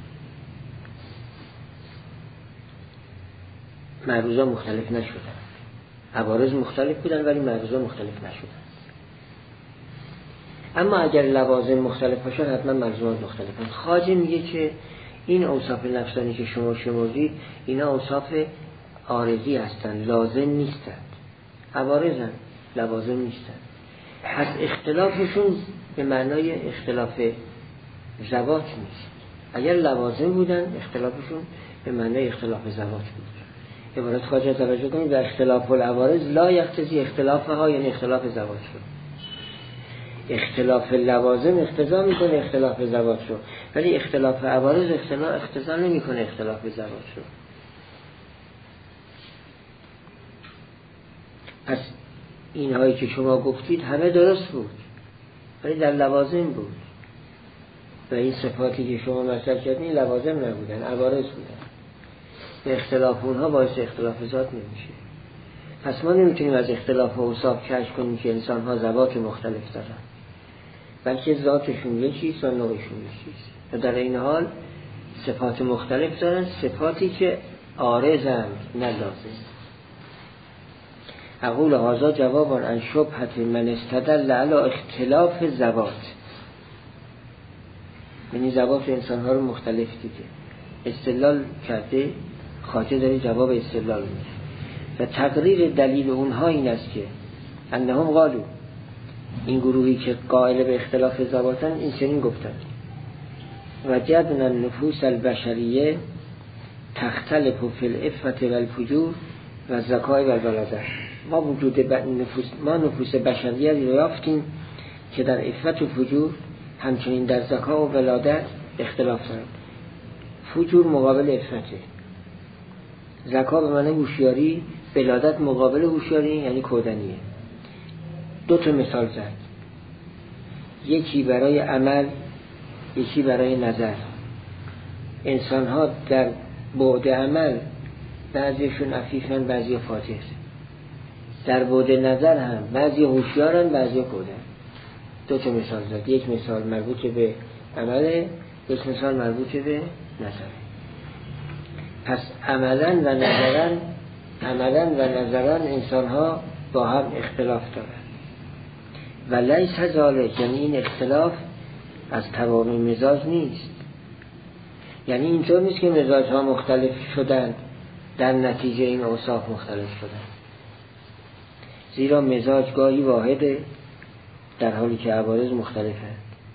معروضا مختلف نشدن، عوارض مختلف بودن ولی معروضا مختلف نشدن. اما اگر لوازم مختلف باشن حتما ملزومات مختلفن. خواجه میگه که این اوصاف نفسانی که شما شمردید اینا اوصاف عارضی هستند، لازم نیستند. عوارضن، لوازم نیستن. پس اختلافشون به معنای اختلاف ذوات نیست. اگر لوازم بودن اختلافشون به معنای اختلاف ذوات بود. عبارت خواجه توجه کنید و اختلاف العوارض لا یقتضی اختلافها، یعنی اختلاف ذوات شد. اختلاف لوازم اقتضا میکنه اختلاف ذوات شد، ولی اختلاف عوارض اقتضا نمیکنه اختلاف ذوات شد. پس این هایی که شما گفتید همه درست بود، ولی در لوازم بود و این صفاتی که شما مطرح کردین لوازم نبودن، عوارض بودن. به اختلاف اونها باعث اختلاف ذات نمیشه. پس ما نمیتونیم از اختلاف اوصاف کشف کنیم که انسان ها ذوات مختلف دارن، بلکه ذاتشون یکیست و نوعشون یکیست و در این حال صفات مختلف دارن، صفاتی که عارضند نه لازم. اقول هذا جواب عن شبهة من استدل على اختلاف ذوات، یعنی ذوات انسان ها رو مختلف دیده، استدلال کرده، خواجه داره جواب استدلال میده و تقریر دلیل اونها این است که انهم قالوا، این گروهی که قائل به اختلاف ذواتن این چنین گفتند: وجدنا النفوس البشریه تختلف فی العفة والفجور و الذکاء والبلاده. ما وجود نفوس ما نفوس بشریه رو یافتیم که در عفت و فجور همچنین در ذکا و ولادت اختلاف دارند. فجور مقابل عفته، ذکا به معنی هوشیاری، ولادت مقابل هوشیاری یعنی کودنیه. دو تا مثال زد، یکی برای عمل یکی برای نظر. انسان ها در بعد عمل بعضیشون عفیفن بعضی فاتح، در بعد نظر هم بعضی هوشیارن بعضی کودن. دو تا مثال زد، یک مثال مربوط به عمل، یک مثال مربوط به نظر. پس عملا و نظرا عملا و نظرا انسان ها با هم اختلاف دارن و لیس ذالک، یعنی این اختلاف از توانای مزاج نیست. یعنی اینطور نیست که مزاج ها مختلف شدن در نتیجه این اوصاف مختلف شدن، زیرا مزاج گاهی واحده در حالی که عوارض مختلفه.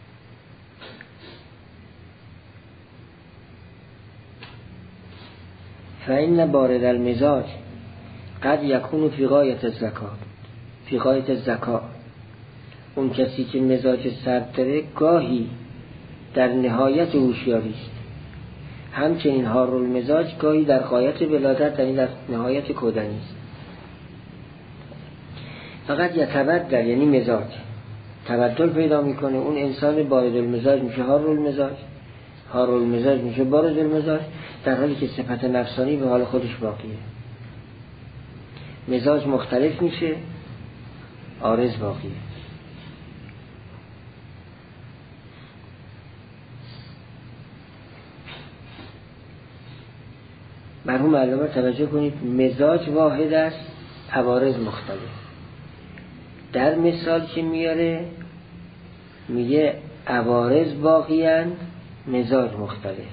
فإن بارد المزاج قد یکون فی غایت الذکاء فی غایت الذکاء، اون کسی که مزاج سرد داره گاهی در نهایت هوشیاری است، همچنین حار المزاج گاهی در غایت ولادت، یعنی در نهایت کودنی است. فقط یتبدل، یعنی مزاج تبدل پیدا میکنه، اون انسان بارد المزاج میشه حار المزاج، حار المزاج میشه بارد المزاج، در حالی که صفت نفسانی به حال خودش باقیه. مزاج مختلف میشه، عارض باقیه. مرحوم علامه توجه کنید، مزاج واحد است، عوارض مختلف. در مثال که میاره میگه عوارض باقیند، مزاج مختلف.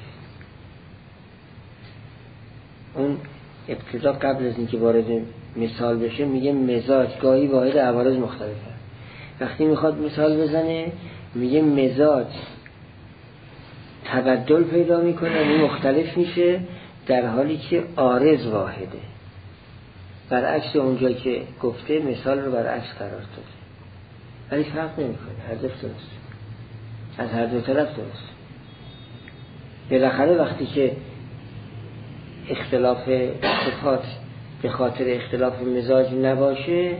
اون ابتدا قبل از اینکه وارد مثال بشه میگه مزاج گاهی واحد، عوارض مختلفه. وقتی میخواد مثال بزنه میگه مزاج تبدل پیدا میکنه، یعنی مختلف میشه، در حالی که عارض واحده. برعکس اونجا که گفته مثال رو برعکس قرار داده، ولی فرق نمیکنه، هر دو درست، از هر دو طرف درست. بالاخره وقتی که اختلاف صفات به خاطر اختلاف مزاج نباشه،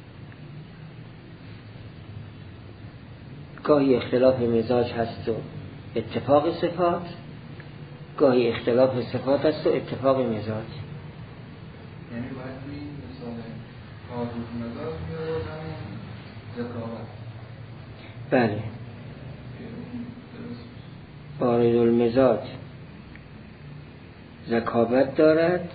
گاهی اختلاف مزاج هست و اتفاق صفات، گاهی اختلاف صفات هست و اتفاق مزاج. یعنی باید توی مثال حاضر مزاج بیارم ذکاوت. بله، بارد المزاج ذکاوت دارد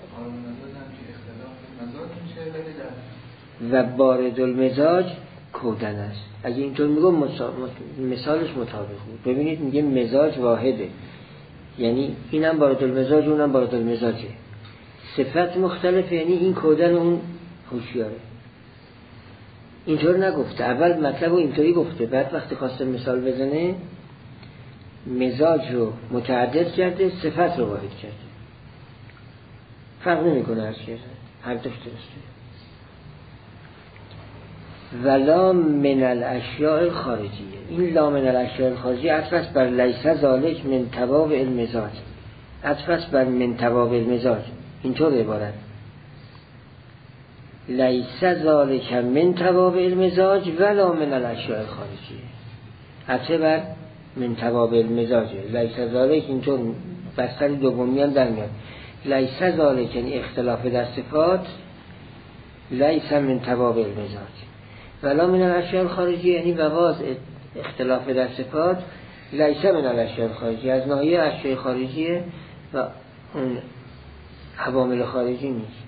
و بارد المزاج کودن است. اگه اینطور میگم مثالش مطابق بود. ببینید میگه مزاج واحده، یعنی اینم بارد المزاج اونم بارد المزاجه، صفت مختلفه، یعنی این کودن اون هوشیاره. اینطور نگفته، اول مطلب رو اینطوری گفته، بعد وقتی خواسته مثال بزنه مزاج رو متعدد کرده، صفت رو واحد کرده. فرق نمی کنه هر چیزه، هر دوش درسته. ولا من الاشیاء الخارجیه، این لا من الاشیاء الخارجیه عطف است بر لیس ذالک من توابع المزاج، عطف است بر من توابع المزاج. اینطور عبارت لیس ذالک من توابع المزاج ولا من الاشیاء الخارجیه، عطف بر من توابع المزاجه. لیس ذالک اینطور بستر دومی هم در میاد، لیس ذالک یعنی اختلاف در صفات، لیس من توابع المزاج ولا من الاشیاء الخارجیه یعنی بواز اختلاف در صفات، لیس من الاشیاء الخارجیه از ناحیه اشیاء خارجیه و اون عوامل خارجی نیست.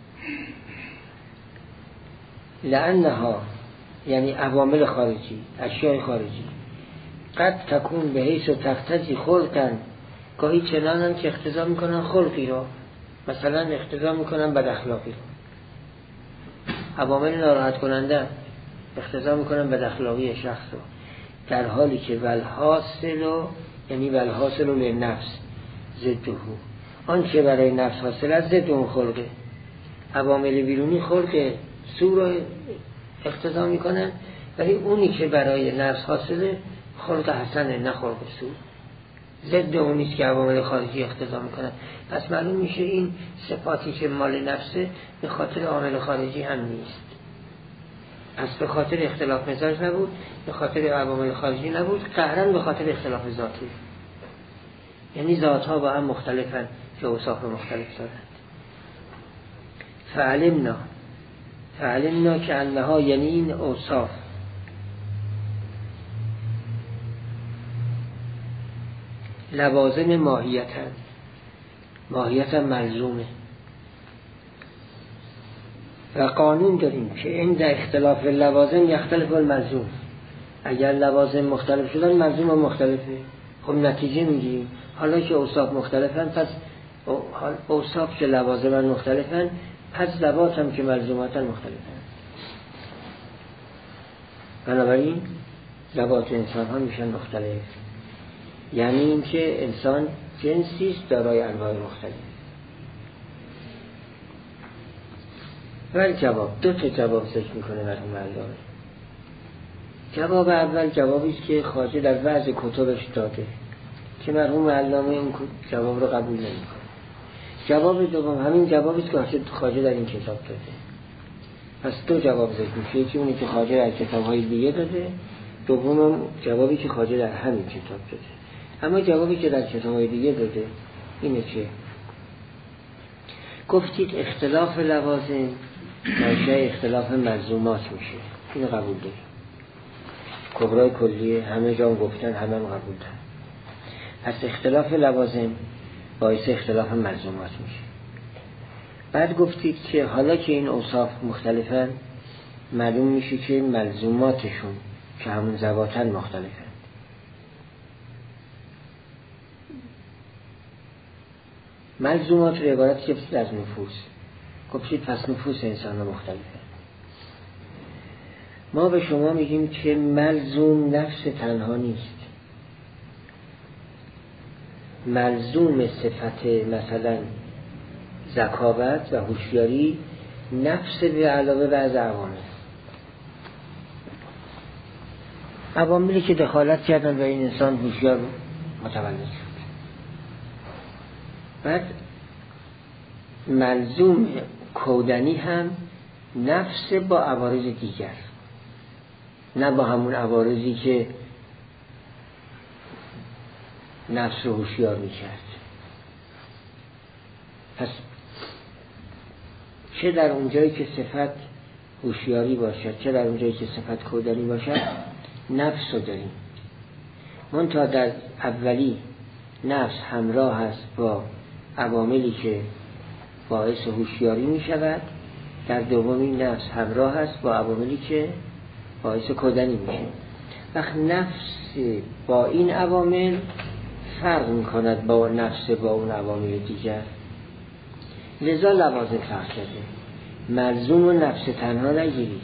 لانها یعنی عوامل خارجی، اشیاء خارجی قد تکون به حیث و تقتضی خلقا، گاهی چنانن که اقتضا میکنن خلقی را، مثلا اقتضا میکنن بد اخلاقی را. عوامل ناراحت کننده اقتضا میکنن بد اخلاقی شخص را، در حالی که والحاصل یعنی والحاصل للنفس ضده، آن که برای نفس حاصل از ضد اون خلقه. عوامل بیرونی خلق سو را اقتضا میکنن، ولی اونی که برای نفس حاصله خلق حسنه نه خلق سو، ضد اونیست که عوامل خارجی اقتضا میکنن. پس معلوم میشه این صفاتی که مال نفسه به خاطر عامل خارجی هم نیست، از به خاطر اختلاف مزاج نبود، به خاطر عوامل خارجی نبود، قهرن به خاطر اختلاف ذاتی، یعنی ذاتها با هم مختلفن که اوصاف مختلف دارند. فعلمنا فعلمنا که انها یعنی این اوصاف لوازم ماهیتن، ماهیتن ملزومه و قانون داریم که این در اختلاف لوازم یختلف الملزوم، اگر لوازم مختلف شدن ملزوم هم مختلفه. خب نتیجه میگیریم حالا که اوصاف مختلفن، پس اوصاف که لوازم مختلفن، پس ذوات هم که ملزوماتن مختلفن. بنابراین ذوات انسان ها میشن مختلف، یعنی این که انسان جنسیست دارای انواع مختلف. ولی جواب دو تا جواب ذکر میکنه مرحوم علامه. جواب اول جوابی است که خواجه در بعض کتابش داده که مرحوم علامه این جواب رو قبول نمیکنه. جواب دوم همین جوابی است که خواجه در این کتاب داده. پس دو جواب ذکر میشه، یکی اونی که خواجه در کتاب‌های دیگه داده، دوم جوابی که خواجه در همین کتاب داده. اما جوابی که در کتاب‌های دیگه داده اینه که گفتید اختلاف لوازم ناشی اختلاف ملزومات میشه، اینو قبول داریم. کبرای کلیه همه جا گفتن، همه هم قبول دارن. پس اختلاف لوازم باعث اختلاف ملزومات میشه. بعد گفتید که حالا که این اوصاف مختلفن، معلوم میشه که ملزوماتشون که همون ذواتن مختلفن. ملزومات رو عبارت کردید از نفوس، گفتید پس نفوس انسان ها مختلفه. ما به شما میگیم که ملزوم نفس تنها نیست، ملزوم صفت مثلا ذکاوت و هوشیاری نفس به علاوه بعض عوامل، عواملی که دخالت کردن و این انسان هوشیار متولد شد. بعد ملزوم کودنی هم نفس با عوارض دیگر، نه با همون عوارضی که نفس رو هوشیار می‌کرد. پس چه در اونجایی که صفت هوشیاری باشد، چه در اونجایی که صفت کودنی باشد، نفس رو داریم. منتها در اولی نفس همراه هست با عواملی که باعث هوشیاری می شود، در دومی نفس همراه هست با عواملی که باعث کودنی میشه. وقت نفس با این عوامل فرق می کند با نفس با اون عوامل دیگر، لذا لوازم فرق کرده. ملزوم و نفس تنها نگیرید،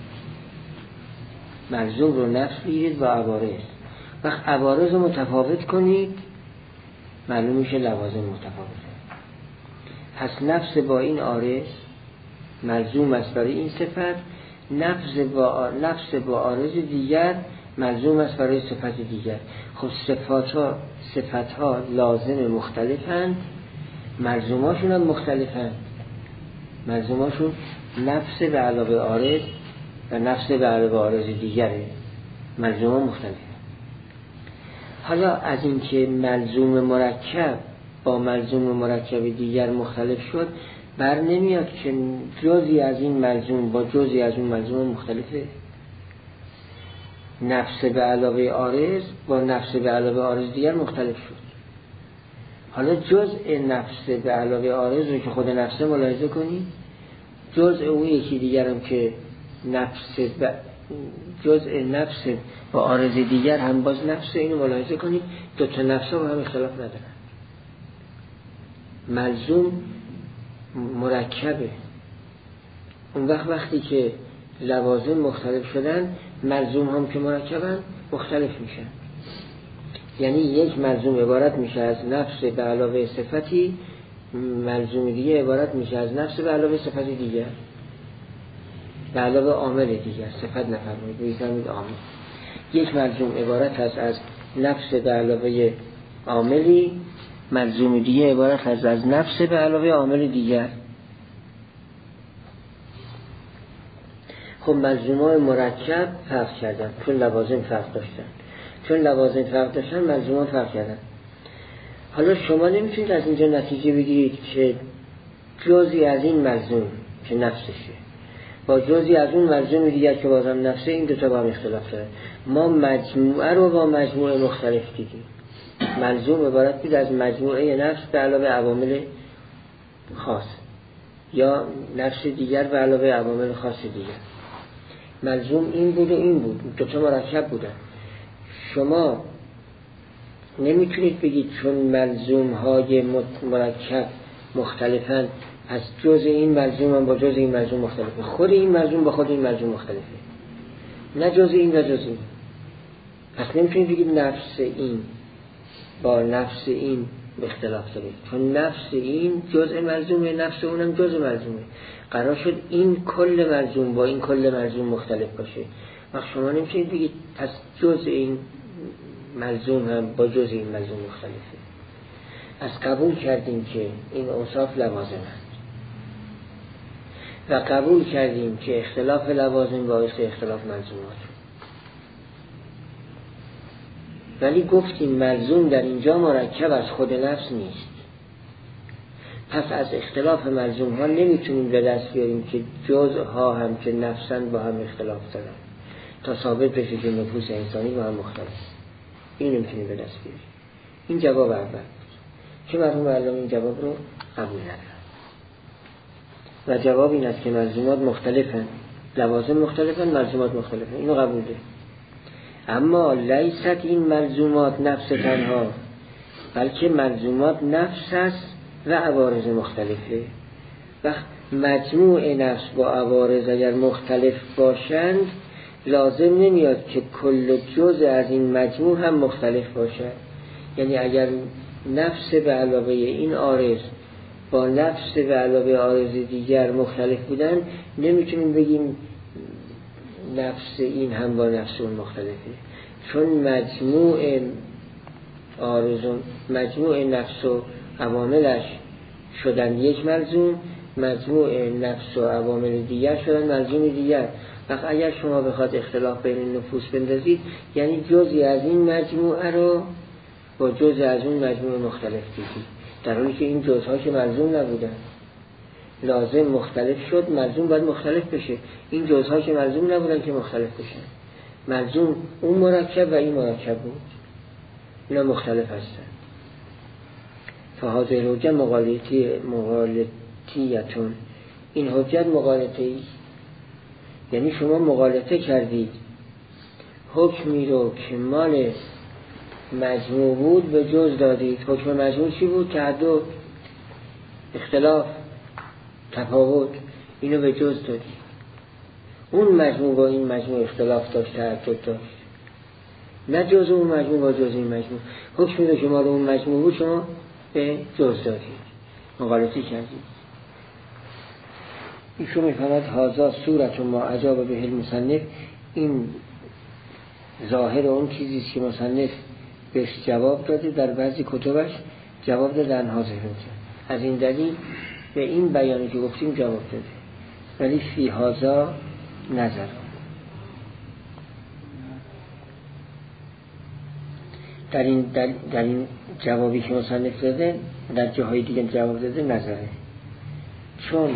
ملزوم رو نفس بگیرید با عوارض. وقت عوارض رو متفاوت کنید معلوم میشه لوازم متفاوته. پس نفس با این عارض ملزوم است برای این صفت، نفس با نفس با عارض دیگر ملزوم است برای صفت دیگر. خب صفات ها صفت ها لازم مختلفند، ملزوماشون هم مختلفند. ملزوماشون نفس به علاوه عارض و نفس به علاوه عارض دیگره، ملزوم ها مختلفند. حالا از اینکه ملزوم مرکب با ملزوم مرکب دیگر مختلف شد، بر نمیاد که جزئی از این ملزوم با جزئی از اون ملزوم مختلفه. نفس به علاوه عارض با نفس به علاوه عارض دیگر مختلف شد. حالا جزء نفس به علاوه عارض رو که خود نفسه ملاحظه کنید، جزء اون یکی دیگر هم که نفس ب... جزء نفس با عارض دیگر هم باز نفس، اینو ملاحظه کنید دو تا نفس ها با هم اختلاف ندارن. ملزوم مرکبه. اون وقت وقتی که لوازم مختلف شدن، ملزوم هم که مرکبن مختلف میشن. یعنی یک ملزوم عبارت میشه از نفس به علاوه صفتی، ملزوم دیگه عبارت میشه از نفس به علاوه صفت دیگر، به علاوه عامل دیگر. صفت نفرمایید، بگید عامل. یک ملزوم عبارت است از نفس به علاوه عاملی، ملزوم دیگه عبارت است از نفس به علاوه عامل دیگر. خب ملزومای مرکب فرق کردن چون لوازم فرق داشتن، چون لوازم فرق داشتن ملزومان فرق کردن. حالا شما نمیتونید از اینجا نتیجه بگیرید که جزئی از این ملزوم که نفسشه با جزئی از اون ملزوم دیگر که بازم نفسه، این دوتا با هم اختلاف داره. ما مجموعه رو با مجموعه مختلف دیدیم. ملزوم عبارت بود از مجموعه نفس به علاوه عوامل خاص، یا نفس دیگر به علاوه عوامل خاص دیگر. ملزوم این بود و این بود، دوتا مرکب بودن. شما نمیتونید بگید چون ملزوم های مرکب مختلفن از جزء این ملزوم هم با جزء این ملزوم مختلفه. خود این ملزوم با خود این ملزوم مختلفه، نه جزء این نه جزء این. پس نمیتونید بگید نفس این با نفس این اختلاف داره، چون نفس این جزء ملزومه، نفس اونم جزء ملزومه. قرار شد این کل ملزوم با این کل ملزوم مختلف باشه. وقت شما نمیتونید بگید پس جزء این ملزوم هم با جزء این ملزوم مختلفه. از قبول کردیم که این اوصاف لوازم هست و قبول کردیم که اختلاف لوازم باعث اختلاف ملزومات. ولی گفتیم ملزوم در اینجا مرکب از خود نفس نیست. پس از اختلاف ملزوم ها نمیتونیم به دست بیاریم که جزء ها هم که نفسن با هم اختلاف دارن تا ثابت بشه که نفوس انسانی با هم مختلف. این نمیتونیم به دست بیاریم. این جواب اول بود که مرحوم علامه این جواب رو قبول ندارن و جواب این است که ملزومات مختلفن، لوازم مختلفن، ملزومات مختلفن. اینو قبول ده. اما لیست این ملزومات نفس تنها، بلکه ملزومات نفس است و عوارض مختلفه. وقت مجموع نفس با عوارض اگر مختلف باشند، لازم نمیاد که کل جزء از این مجموع هم مختلف باشد. یعنی اگر نفس به علاوه این عارض با نفس به علاوه عارض دیگر مختلف بودن، نمیتونیم بگیم نفس این هم با نفس اون مختلفه، چون مجموع عارضون مجموع نفس و عواملش شدن یک ملزوم، مجموع نفس و عوامل دیگر شدن ملزوم دیگر. وقت اگر شما بخواد اختلاف بین نفوس بندازید، یعنی جزئی از این مجموعه رو با جزئی از اون مجموعه مختلف دیدید، در حالی که این جزها که ملزوم نبودن. لازم مختلف شد، ملزوم باید مختلف بشه. این جزها که ملزوم نبودن که مختلف بشن. ملزوم اون مرکب و این مرکب بود، اینا مختلف هستن. فهذه الحجة مغالطی مغالطیتون، این حجت مغالطه‌ای، یعنی شما مغالطه کردید حکمی رو که مال مجموع بود به جز دادید. حکم مجموع چی بود؟ تعدد، اختلاف، تفاوت. اینو به جز دادی. اون مجموع با این مجموع اختلاف داشت، تعدد داشت، نه جز اون مجموع با جز این مجموع. حکم شما رو اون مجموع بود شما به جز دادید، مغالطی کردید. ایشون میفهمد هازا صورت ما عجاب به المصنف، این ظاهر اون چیزیست که مصنف بهش جواب داده، در بعضی کتبش جواب داده در حاضر از این دلیل به این بیانی که گفتیم جواب داده، ولی فی هازا نظر. در این, در, در این جوابی که مصنف داده در جاهای دیگه جواب داده نظره. چون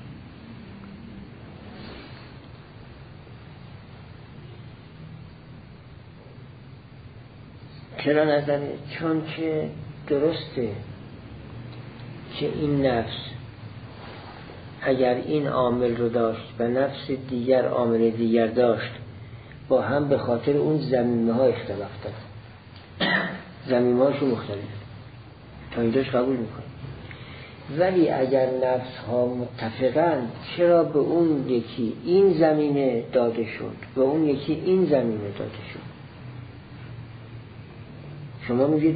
چرا نظره؟ چون که درسته که این نفس اگر این عامل رو داشت و نفس دیگر عامل دیگر داشت، با هم به خاطر اون زمینه ها اختلاف دارن، زمینه هاشون مختلف، تا اینجاش قبول میکنه. ولی اگر نفس ها متفقن، چرا به اون یکی این زمینه داده شد، به اون یکی این زمینه داده شد؟ شما میگید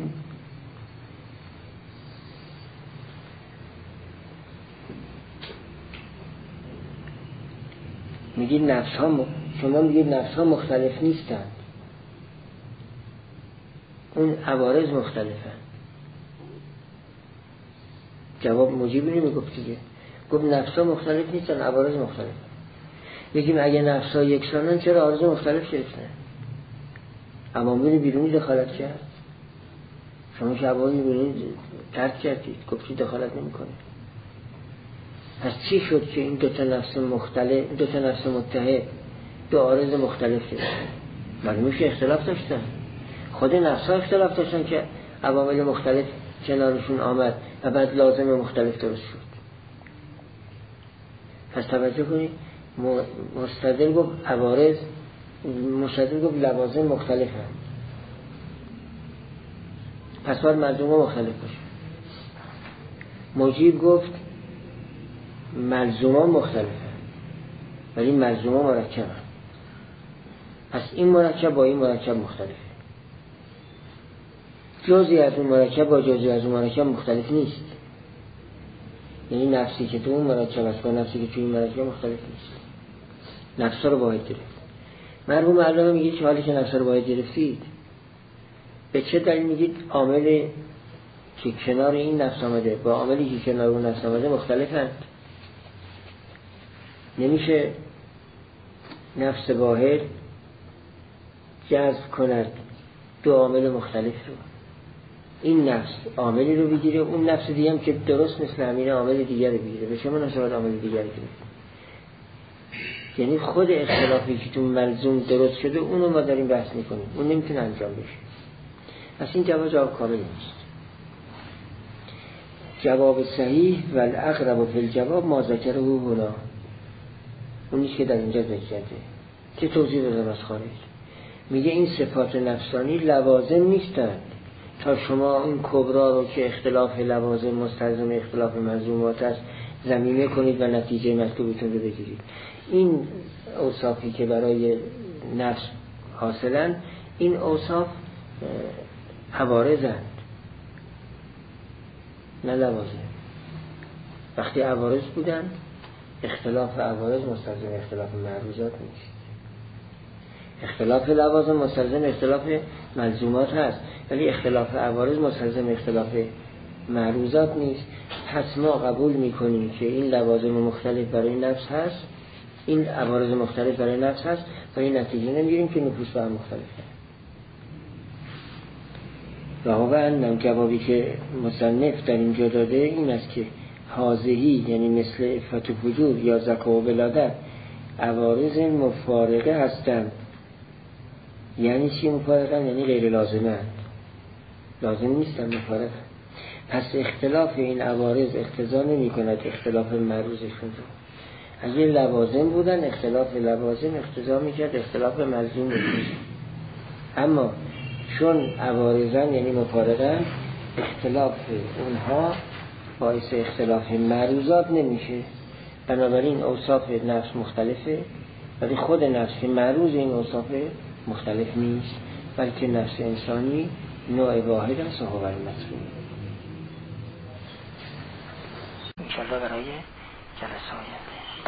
میگید نفس ها م... شما میگید نفس ها مختلف نیستند، اون عوارض مختلفن. جواب مجیب نمیگفت دیگه، گفت نفس ها مختلف نیستن، عوارض مختلفن. میگیم اگه نفس ها یکسانن، چرا عوارض مختلف گرفتن؟ عوامل بیرونی دخالت کرد، شما که عوامل بیرونی ترک کردید، گفتید دخالت نمی کنید. پس چی شد که این دو تا نفس مختلف، دو تا نفس متحد دو عارض مختلف گرفتن؟ معلومه که اختلاف داشتن، خود نفس ها اختلاف داشتن که عوامل مختلف کنارشون آمد و بعد لازم مختلف درست شد. پس توجه کنید، مستدل گفت عوارض، مستدل گفت لوازم مختلف هم، پس باید ملزوم مختلف باشه. مجیب گفت ملزوم مختلف هم، ولی ملزوم مرکب هم. پس این مرکب با این مرکب مختلفه، جزئی از اون مرکب با جزئی از اون مرکب مختلف نیست. یعنی نفسی که تو اون مرکب است با نفسی که تو این مرکب مختلف نیست. نفسا رو باید گرفت. مرحوم علامه میگه که حالی که نفسا رو باید گرفتید، به چه دلیل میگید عامل که کنار این نفس آمده با عاملی که کنار اون نفس آمده مختلفند؟ نمیشه نفس واحد جذب کند دو عامل مختلف رو. این نفس عاملی رو بگیره، اون نفس دیگه هم که درست مثل همین عامل دیگر رو بگیره. به شما نشود عامل دیگر رو بگیره. یعنی خود اختلافی که تو ملزوم درست شده اونو ما داریم بحث میکنیم، اون نمیتونه انجام بشه. پس این جواب جواب کامل نیست. جواب صحیح و الاقرب فی الجواب ما ذکره هنا، اونیش که در اینجا ذکر کرده که توضیح دادم از خارج. میگه این صفات نفسانی لوازم نیستند تا شما این کبرا رو که اختلاف لوازم مستلزم اختلاف ملزومات است ضمیمه کنید و نتیجه مطلوبتون رو بگیرید. این اوصافی که برای نفس حاصلن، این اوصاف عوارضند نه لوازم. وقتی عوارض بودن، اختلاف عوارض مستلزم اختلاف معروضات نیست. اختلاف لوازم مستلزم اختلاف ملزومات هست، ولی اختلاف عوارض مستلزم اختلاف معروضات نیست. پس ما قبول میکنیم که این لوازم مختلف برای نفس هست، این عوارض مختلف برای نفس هست، و این نتیجه نمیگیریم که نفوس با هم مختلفه. و واقعا جوابی که مصنف در اینجا داده این است که حاضهی، یعنی مثل افت و فجور یا زکا و ولادت، عوارض مفارقه هستند. یعنی چی مفارقه؟ یعنی غیر لازمه، لازم نیستن، مفارقه. پس اختلاف این عوارض اقتضا نمی کند اختلاف معروضشون رو. اگه لوازم بودن، اختلاف لوازم اقتضا می کرد اختلاف ملزوم رو. اما چون عوارضن یعنی مفارقه، اختلاف اونها باعث اختلاف معروضات نمیشه. بنابراین اوصاف نفس مختلفه، ولی خود نفس که معروض این اوصاف مختلف نیست، بلکه نفس انسانی نوع واحد است و هو المطلوب. انشاءالله برای جلسه آینده